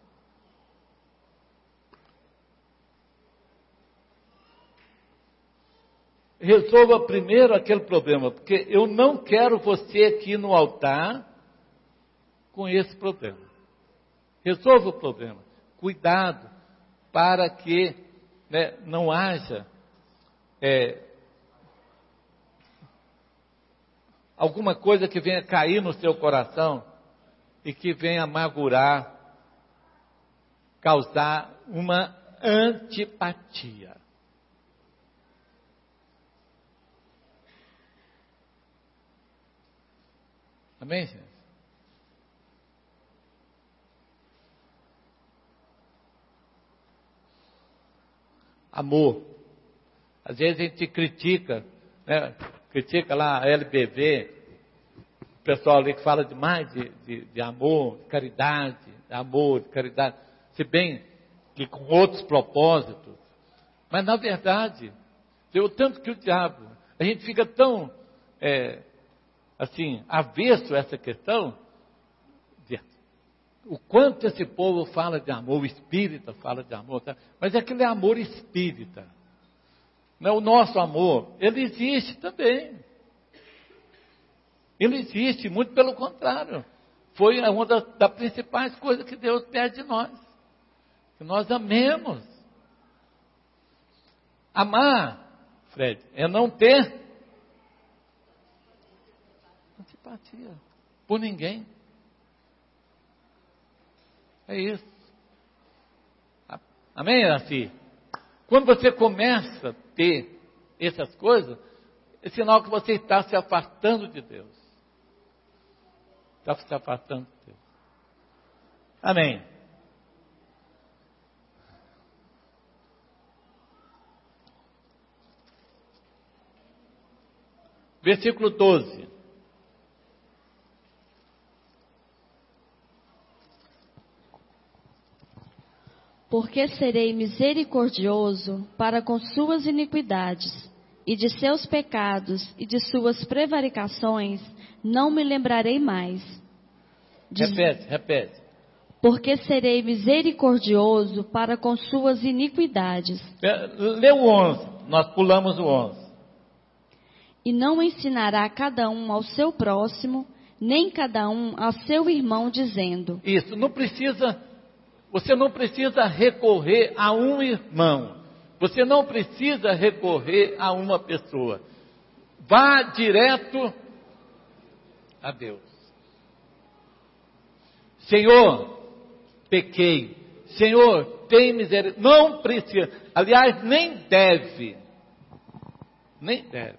resolva primeiro aquele problema, porque eu não quero você aqui no altar com esse problema. Resolva o problema. Cuidado para que, né, não haja é, alguma coisa que venha cair no seu coração e que venha amargurar, causar uma antipatia. Amém, gente? Amor. Às vezes a gente critica, né? Critica lá a L B V, o pessoal ali que fala demais de, de, de amor, de caridade, de amor, de caridade, se bem que com outros propósitos. Mas na verdade, o tanto que o diabo, a gente fica tão, é, assim, avesso a essa questão, de, o quanto esse povo fala de amor, o espírita fala de amor, tá? Mas é aquele amor espírita. Não, o nosso amor, ele existe também. Ele existe, muito pelo contrário. Foi uma das, das principais coisas que Deus pede de nós. Que nós amemos. Amar, Fred, é não ter antipatia por ninguém. É isso. Amém, Iraci? Quando você começa a ter essas coisas, é sinal que você está se afastando de Deus. Está se afastando de Deus. Amém. Versículo doze. Porque serei misericordioso para com suas iniquidades, e de seus pecados e de suas prevaricações não me lembrarei mais. Diz, repete, repete. Porque serei misericordioso para com suas iniquidades. Lê o onze, nós pulamos o onze. E não ensinará cada um ao seu próximo, nem cada um ao seu irmão, dizendo... Isso, não precisa... Você não precisa recorrer a um irmão. Você não precisa recorrer a uma pessoa. Vá direto a Deus. Senhor, pequei. Senhor, tem misericórdia. Não precisa. Aliás, nem deve. Nem deve.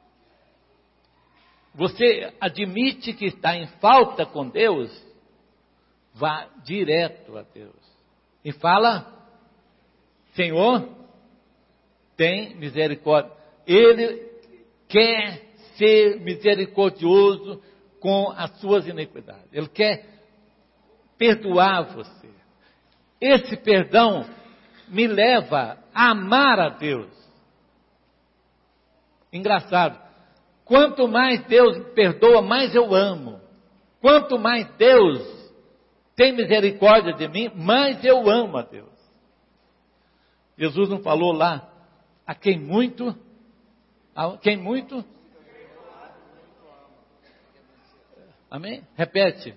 Você admite que está em falta com Deus, vá direto a Deus. E fala, Senhor, tem misericórdia. Ele quer ser misericordioso com as suas iniquidades. Ele quer perdoar você. Esse perdão me leva a amar a Deus. Engraçado. Quanto mais Deus me perdoa, mais eu amo. Quanto mais Deus tem misericórdia de mim, mais eu amo a Deus. Jesus não falou lá, a quem muito, a quem muito, amém? Repete.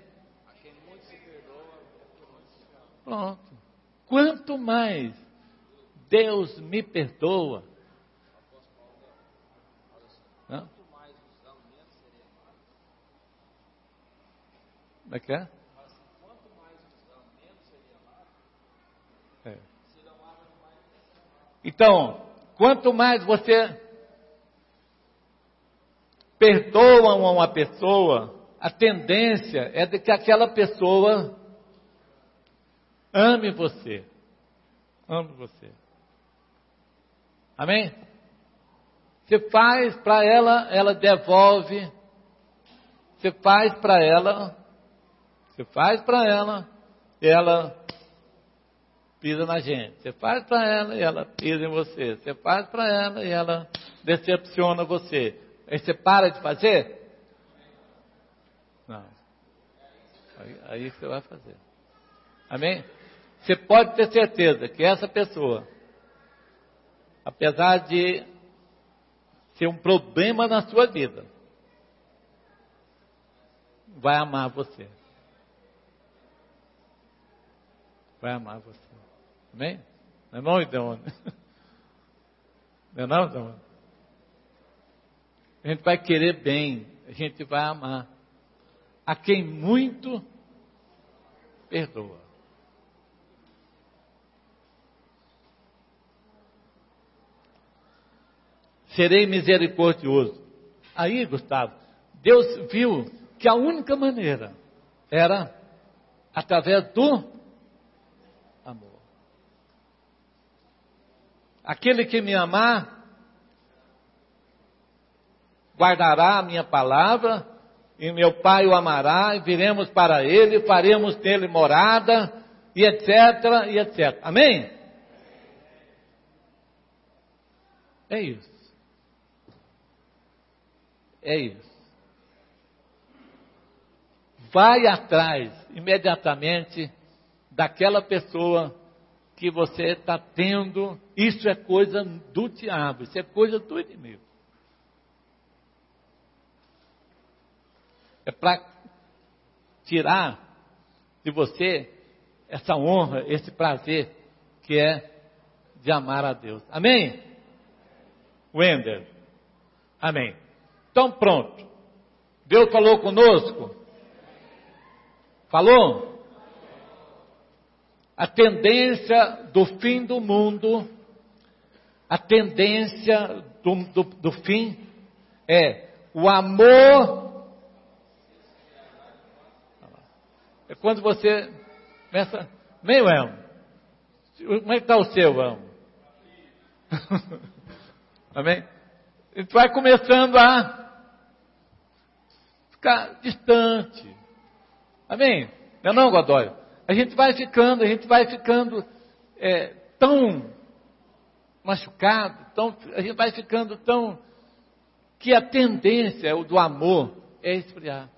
Pronto. Quanto mais Deus me perdoa, não? Como é que é? É. Então, quanto mais você perdoa uma pessoa, a tendência é de que aquela pessoa ame você. Ame você. Amém? Você faz para ela, ela devolve. Você faz para ela, você faz para ela, ela pisa na gente. Você faz para ela e ela pisa em você. Você faz para ela e ela decepciona você. Aí você para de fazer? Não. Aí, aí você vai fazer. Amém? Você pode ter certeza que essa pessoa, apesar de ser um problema na sua vida, vai amar você. Vai amar você. Amém? Não é não, então? Não é não, então? A gente vai querer bem, a gente vai amar. A quem muito perdoa. Serei misericordioso. Aí, Gustavo, Deus viu que a única maneira era através do amor. Aquele que me amar, guardará a minha palavra, e meu Pai o amará, e viremos para ele, faremos nele morada, e etc, e etcétera. Amém? É isso. É isso. Vai atrás, imediatamente, daquela pessoa que você está tendo. Isso é coisa do diabo, isso é coisa do inimigo. É para tirar de você essa honra, esse prazer que é de amar a Deus. Amém? Wender. Amém. Então pronto. Deus falou conosco? Falou? A tendência do fim do mundo, a tendência do, do, do fim é o amor. É quando você começa, meio Elmo, como é que está o seu Elmo? Amém? A gente vai começando a ficar distante. Amém? Não é não, Godoy? A gente vai ficando, a gente vai ficando é, tão machucado, tão, a gente vai ficando tão, que a tendência do amor é esfriar.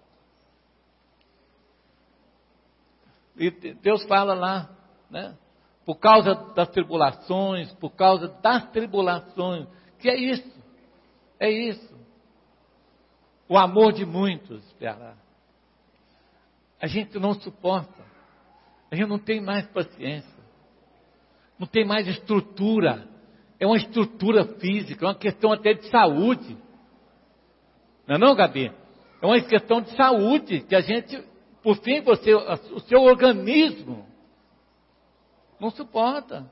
E Deus fala lá, né? Por causa das tribulações, por causa das tribulações, que é isso, é isso. O amor de muitos esfriará. A gente não suporta, a gente não tem mais paciência, não tem mais estrutura, é uma estrutura física, é uma questão até de saúde. Não é não, Gabi? É uma questão de saúde, que a gente, por fim, você, o seu organismo Não suporta.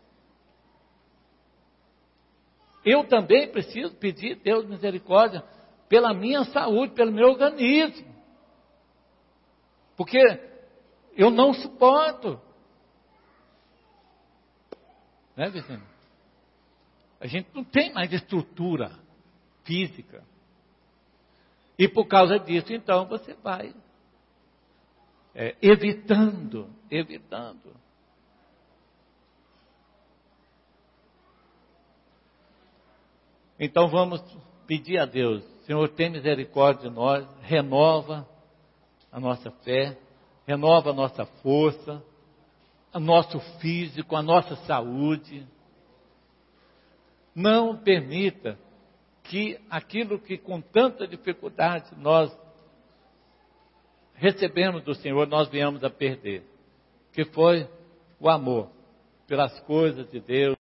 Eu também preciso pedir a Deus misericórdia pela minha saúde, pelo meu organismo. Porque eu não suporto. Né, Vicente? A gente não tem mais estrutura física. E por causa disso, então, você vai é, evitando, evitando. Então vamos pedir a Deus, Senhor, tem misericórdia de nós, renova a nossa fé, renova a nossa força, o nosso físico, a nossa saúde. Não permita que aquilo que com tanta dificuldade nós recebemos do Senhor, nós viemos a perder, que foi o amor pelas coisas de Deus.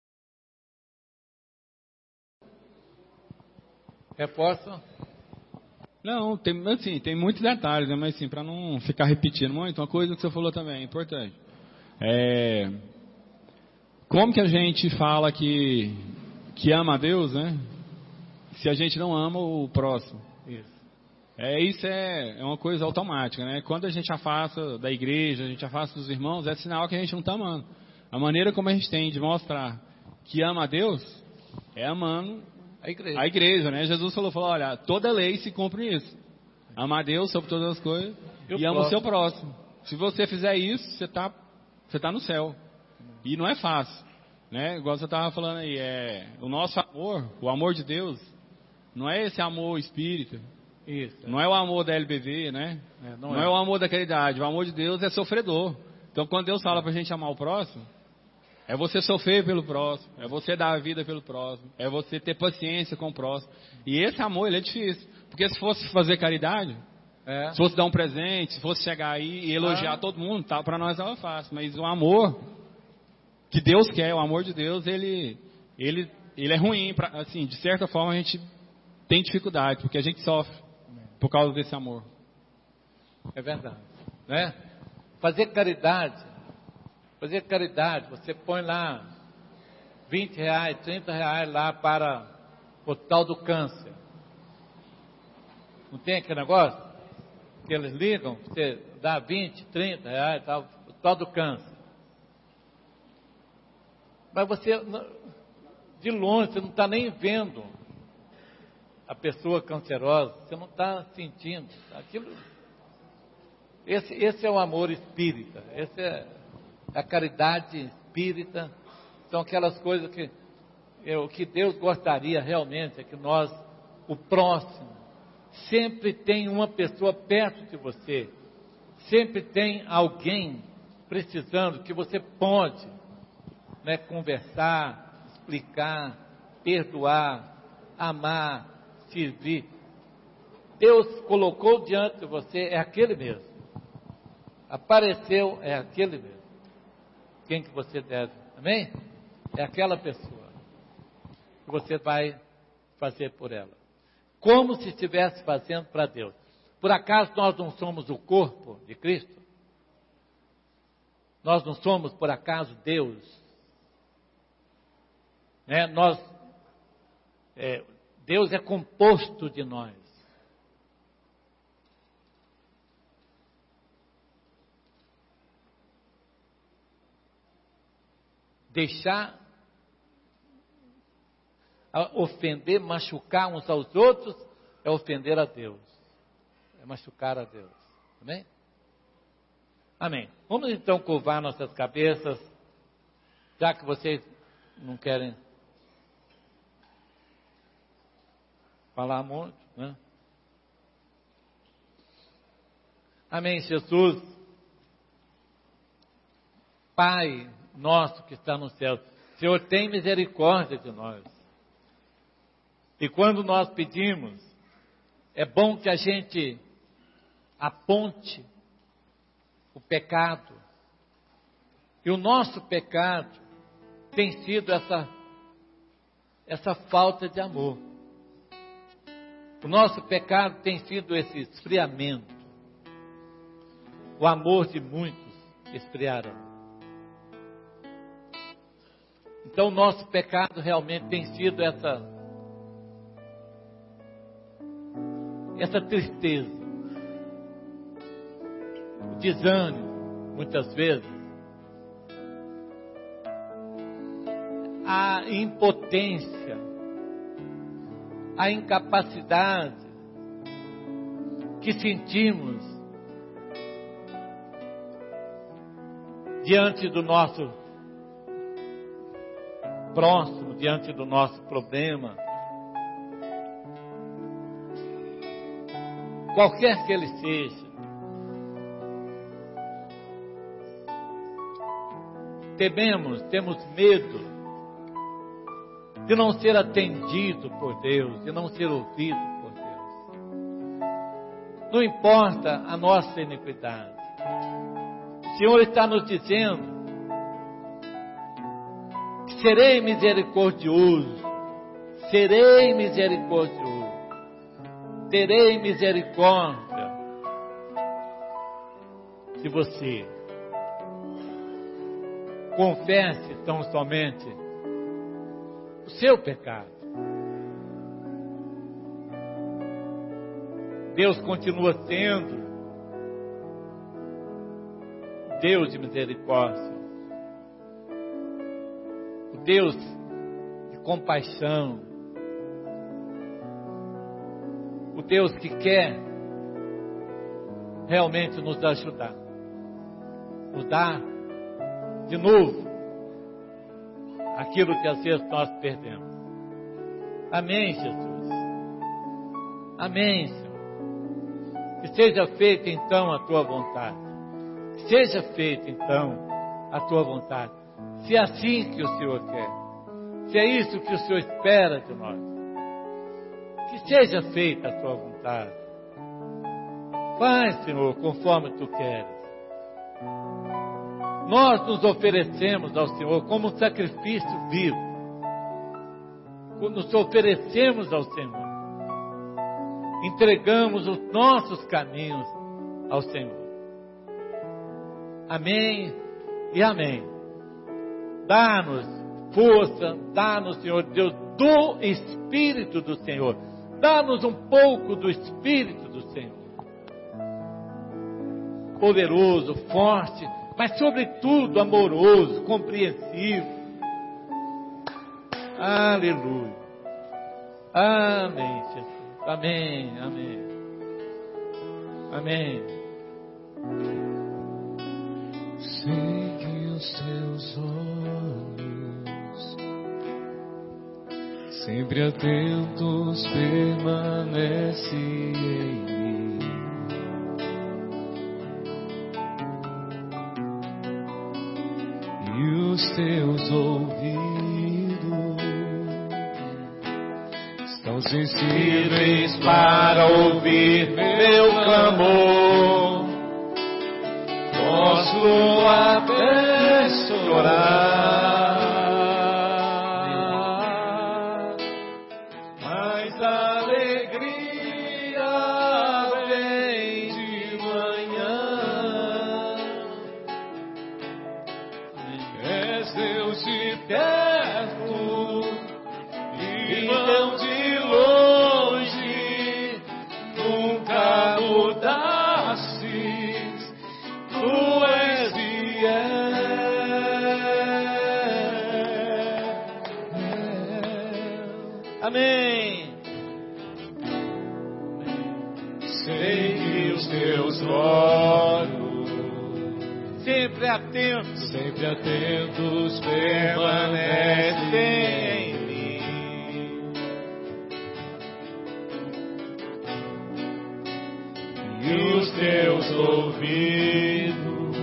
Reforça? Não, tem, assim, tem muitos detalhes, né? Mas assim, para não ficar repetindo muito, uma coisa que você falou também é importante. É, como que a gente fala que, que ama a Deus, né? Se a gente não ama o próximo. Isso. É, isso é, é uma coisa automática, né? Quando a gente afasta da igreja, a gente afasta dos irmãos, é sinal que a gente não está amando. A maneira como a gente tem de mostrar que ama a Deus é amando a igreja. A igreja, né? Jesus falou, falou, olha, toda lei se cumpre nisso. Amar a Deus sobre todas as coisas e, e ama o seu próximo. Se você fizer isso, você está você tá no céu. E não é fácil, né? Igual você estava falando aí, é, o nosso amor, o amor de Deus, não é esse amor espírita. Isso. Não é o amor da L B V, né? É, não não é. é o amor da caridade. O amor de Deus é sofredor. Então, quando Deus fala para a gente amar o próximo, é você sofrer pelo próximo, é você dar a vida pelo próximo, é você ter paciência com o próximo. E esse amor, ele é difícil. Porque se fosse fazer caridade, é. se fosse dar um presente, se fosse chegar aí e elogiar ah. todo mundo, tá, para nós é fácil. Mas o amor que Deus quer, o amor de Deus, ele, ele, ele é ruim. Pra, assim, de certa forma, a gente tem dificuldade, porque a gente sofre por causa desse amor. É verdade. Né? Fazer caridade... Fazer caridade, você põe lá vinte reais, trinta reais lá para o Hospital do Câncer. Não tem aquele negócio? Que eles ligam, você dá vinte, trinta reais, tal, Hospital do Câncer. Mas você, de longe, você não está nem vendo a pessoa cancerosa, você não está sentindo. Aquilo, esse, esse é o amor espírita, esse é... A caridade espírita, são aquelas coisas que, o que Deus gostaria realmente é que nós, o próximo, sempre tem uma pessoa perto de você, sempre tem alguém precisando que você pode, né, conversar, explicar, perdoar, amar, servir. Deus colocou diante de você, é aquele mesmo. Apareceu, é aquele mesmo. Quem que você deve, amém? É aquela pessoa que você vai fazer por ela. Como se estivesse fazendo para Deus. Por acaso nós não somos o corpo de Cristo? Nós não somos, por acaso, Deus? Né? Nós, é, Deus é composto de nós. Deixar ofender, machucar uns aos outros é ofender a Deus, é machucar a Deus, amém? Amém. Vamos então curvar nossas cabeças, já que vocês não querem falar muito, né? Amém, Jesus. Pai nosso que está no céu, Senhor, tem misericórdia de nós. E quando nós pedimos, é bom que a gente aponte o pecado. E o nosso pecado tem sido essa, essa falta de amor. O nosso pecado tem sido esse esfriamento. O amor de muitos esfriaram. Então o nosso pecado realmente tem sido essa, essa tristeza, o desânimo, muitas vezes, a impotência, a incapacidade que sentimos diante do nosso próximo, diante do nosso problema, qualquer que ele seja. Tememos, temos medo de não ser atendido por Deus, de não ser ouvido por Deus. Não importa a nossa iniquidade. O Senhor está nos dizendo que serei misericordioso, serei misericordioso, terei misericórdia se você confesse tão somente o seu pecado. Deus continua sendo Deus de misericórdia, o Deus de compaixão, o Deus que quer realmente nos ajudar, nos dar de novo aquilo que às vezes nós perdemos. Amém, Jesus. Amém, Senhor. Que seja feita então a tua vontade. Que seja feita então a tua vontade. Se é assim que o Senhor quer. Se é isso que o Senhor espera de nós. Que seja feita a tua vontade. Faz, Senhor, conforme tu queres. Nós nos oferecemos ao Senhor como um sacrifício vivo. Nos oferecemos ao Senhor. Entregamos os nossos caminhos ao Senhor. Amém e amém. Dá-nos força, dá-nos, Senhor Deus, do Espírito do Senhor. Dá-nos um pouco do Espírito do Senhor. Poderoso, forte, mas sobretudo amoroso, compreensivo. Aleluia. Amém, Jesus. Amém, amém. Amém. Sei que os teus olhos, sempre atentos, permanecem em mim. E os teus ouvidos estão sensíveis para ouvir meu clamor. Posso até chorar, mas a alegria vem de manhã. És Deus de perto e não de longe, nunca mudastes, tu és fiel. Amém. Sei que os teus olhos, Sempre atentos, sempre atentos, permanecem em mim. E os teus ouvidos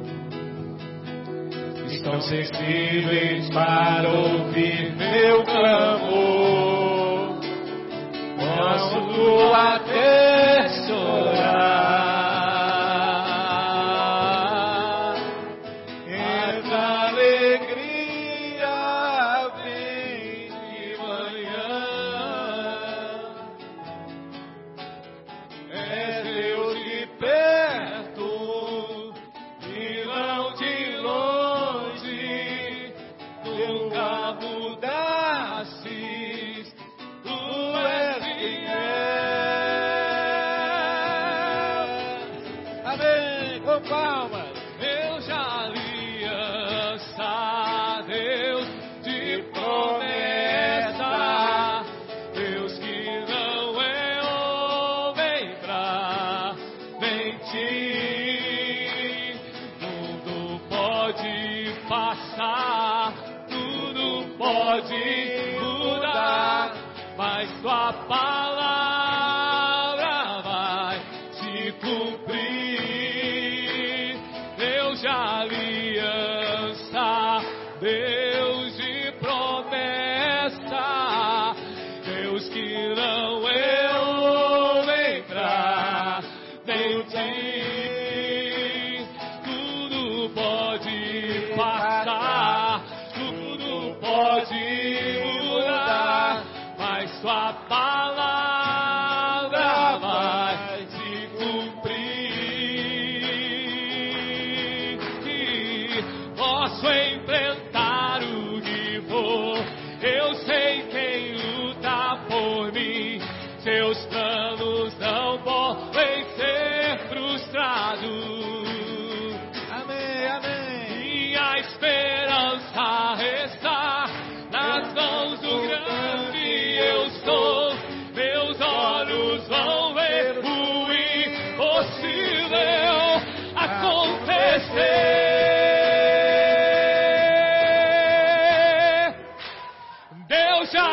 estão sensíveis para ouvir meu clamor. Posso até chorar, essa alegria vem de manhã. És Deus de perto e não de longe, nunca aliança, Deus de promessa, Deus que não é homem pra mentir. Tudo pode passar, tudo pode mudar, mas tua palavra vai se cumprir. Deus de aliança, Deus de promessa, Deus que não é homem pra mentir. Tudo pode passar, tudo pode mudar, mas sua palavra vai se cumprir. Posso enfrentar o que for, eu sei quem luta por mim. Seus planos não podem ser frustrados. Amém, amém. Minha esperança está nas mãos do grande eu sou. Meus olhos vão ver o impossível acontecer. Deus de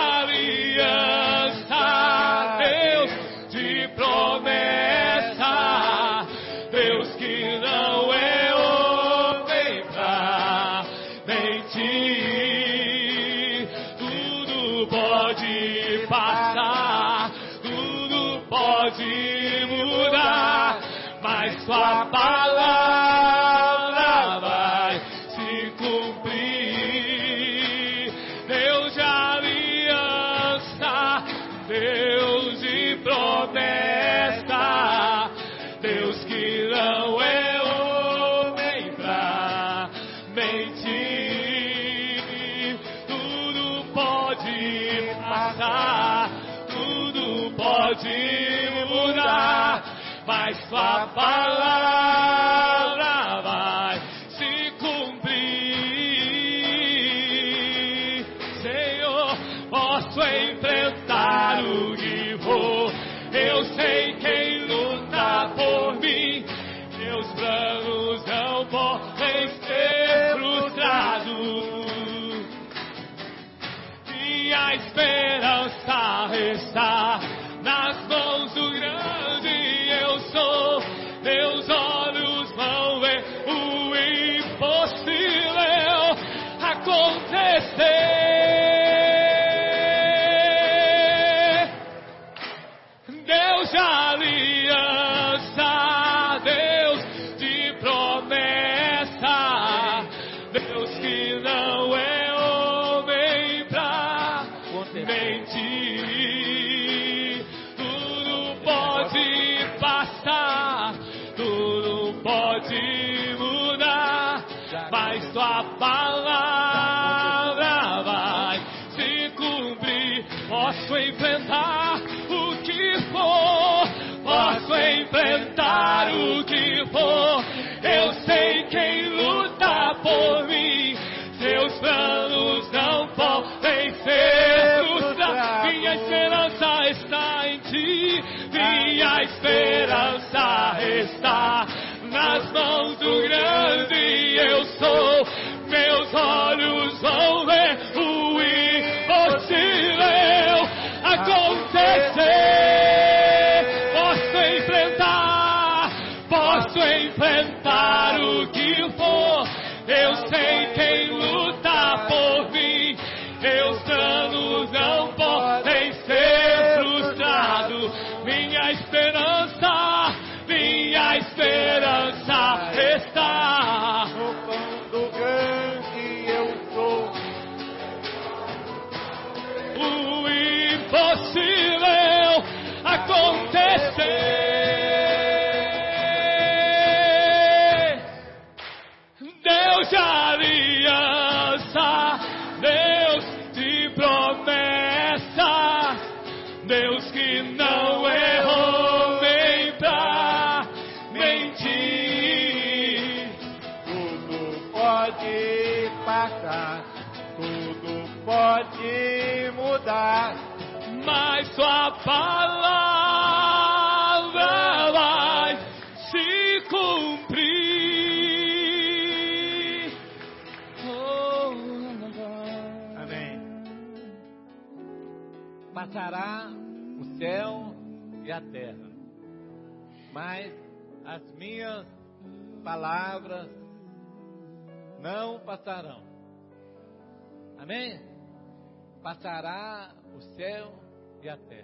aliança, Deus de promessa, Deus que não é homem pra mentir. Tudo pode passar, tudo pode mudar, mas sua palavra vai se cumprir. Deus de aliança, Deus de promessa, Deus que não é homem pra mentir. Tudo pode passar, tudo pode mudar, mas sua palavra vai se cumprir. Senhor, posso enfrentar o que for, eu sei quem luta por mim. Meus planos não podem ser frustrados. Minha esperança está nas mãos do grande eu sou. Meus olhos vão ver o impossível acontecer. Deus de aliança, Deus de promessa, Deus que não é homem pra mentir. Tudo pode passar, tudo pode mudar, mas tua palavra vai se cumprir. Posso enfrentar o que for, posso enfrentar o que for, eu sei quem luta por mim. Seus planos não podem ser frustrados. Minha esperança está em ti, minha esperança está nas mãos do grande eu sou. Meus olhos vão ver o impossível acontecer. Posso enfrentar, posso enfrentar o que for, eu sei quem luta por mim. Meus planos não podem ser frustrados. Minha esperança, minha esperança está no pão do passar, tudo pode mudar, mas sua palavra vai se cumprir. Oh, amém. Passará o céu e a terra, mas as minhas palavras não passarão. Amém? Passará o céu e a terra,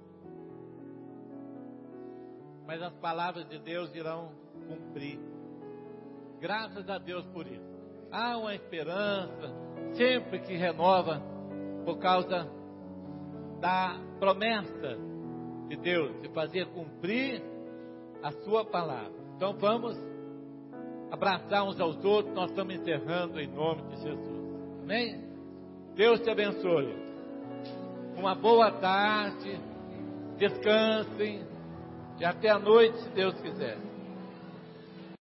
mas as palavras de Deus irão cumprir. Graças a Deus por isso. Há uma esperança sempre que renova por causa da promessa de Deus de fazer cumprir a sua palavra. Então vamos abraçar uns aos outros. Nós estamos encerrando em nome de Jesus. Amém? Deus te abençoe. Uma boa tarde. Descansem. E até a noite, se Deus quiser.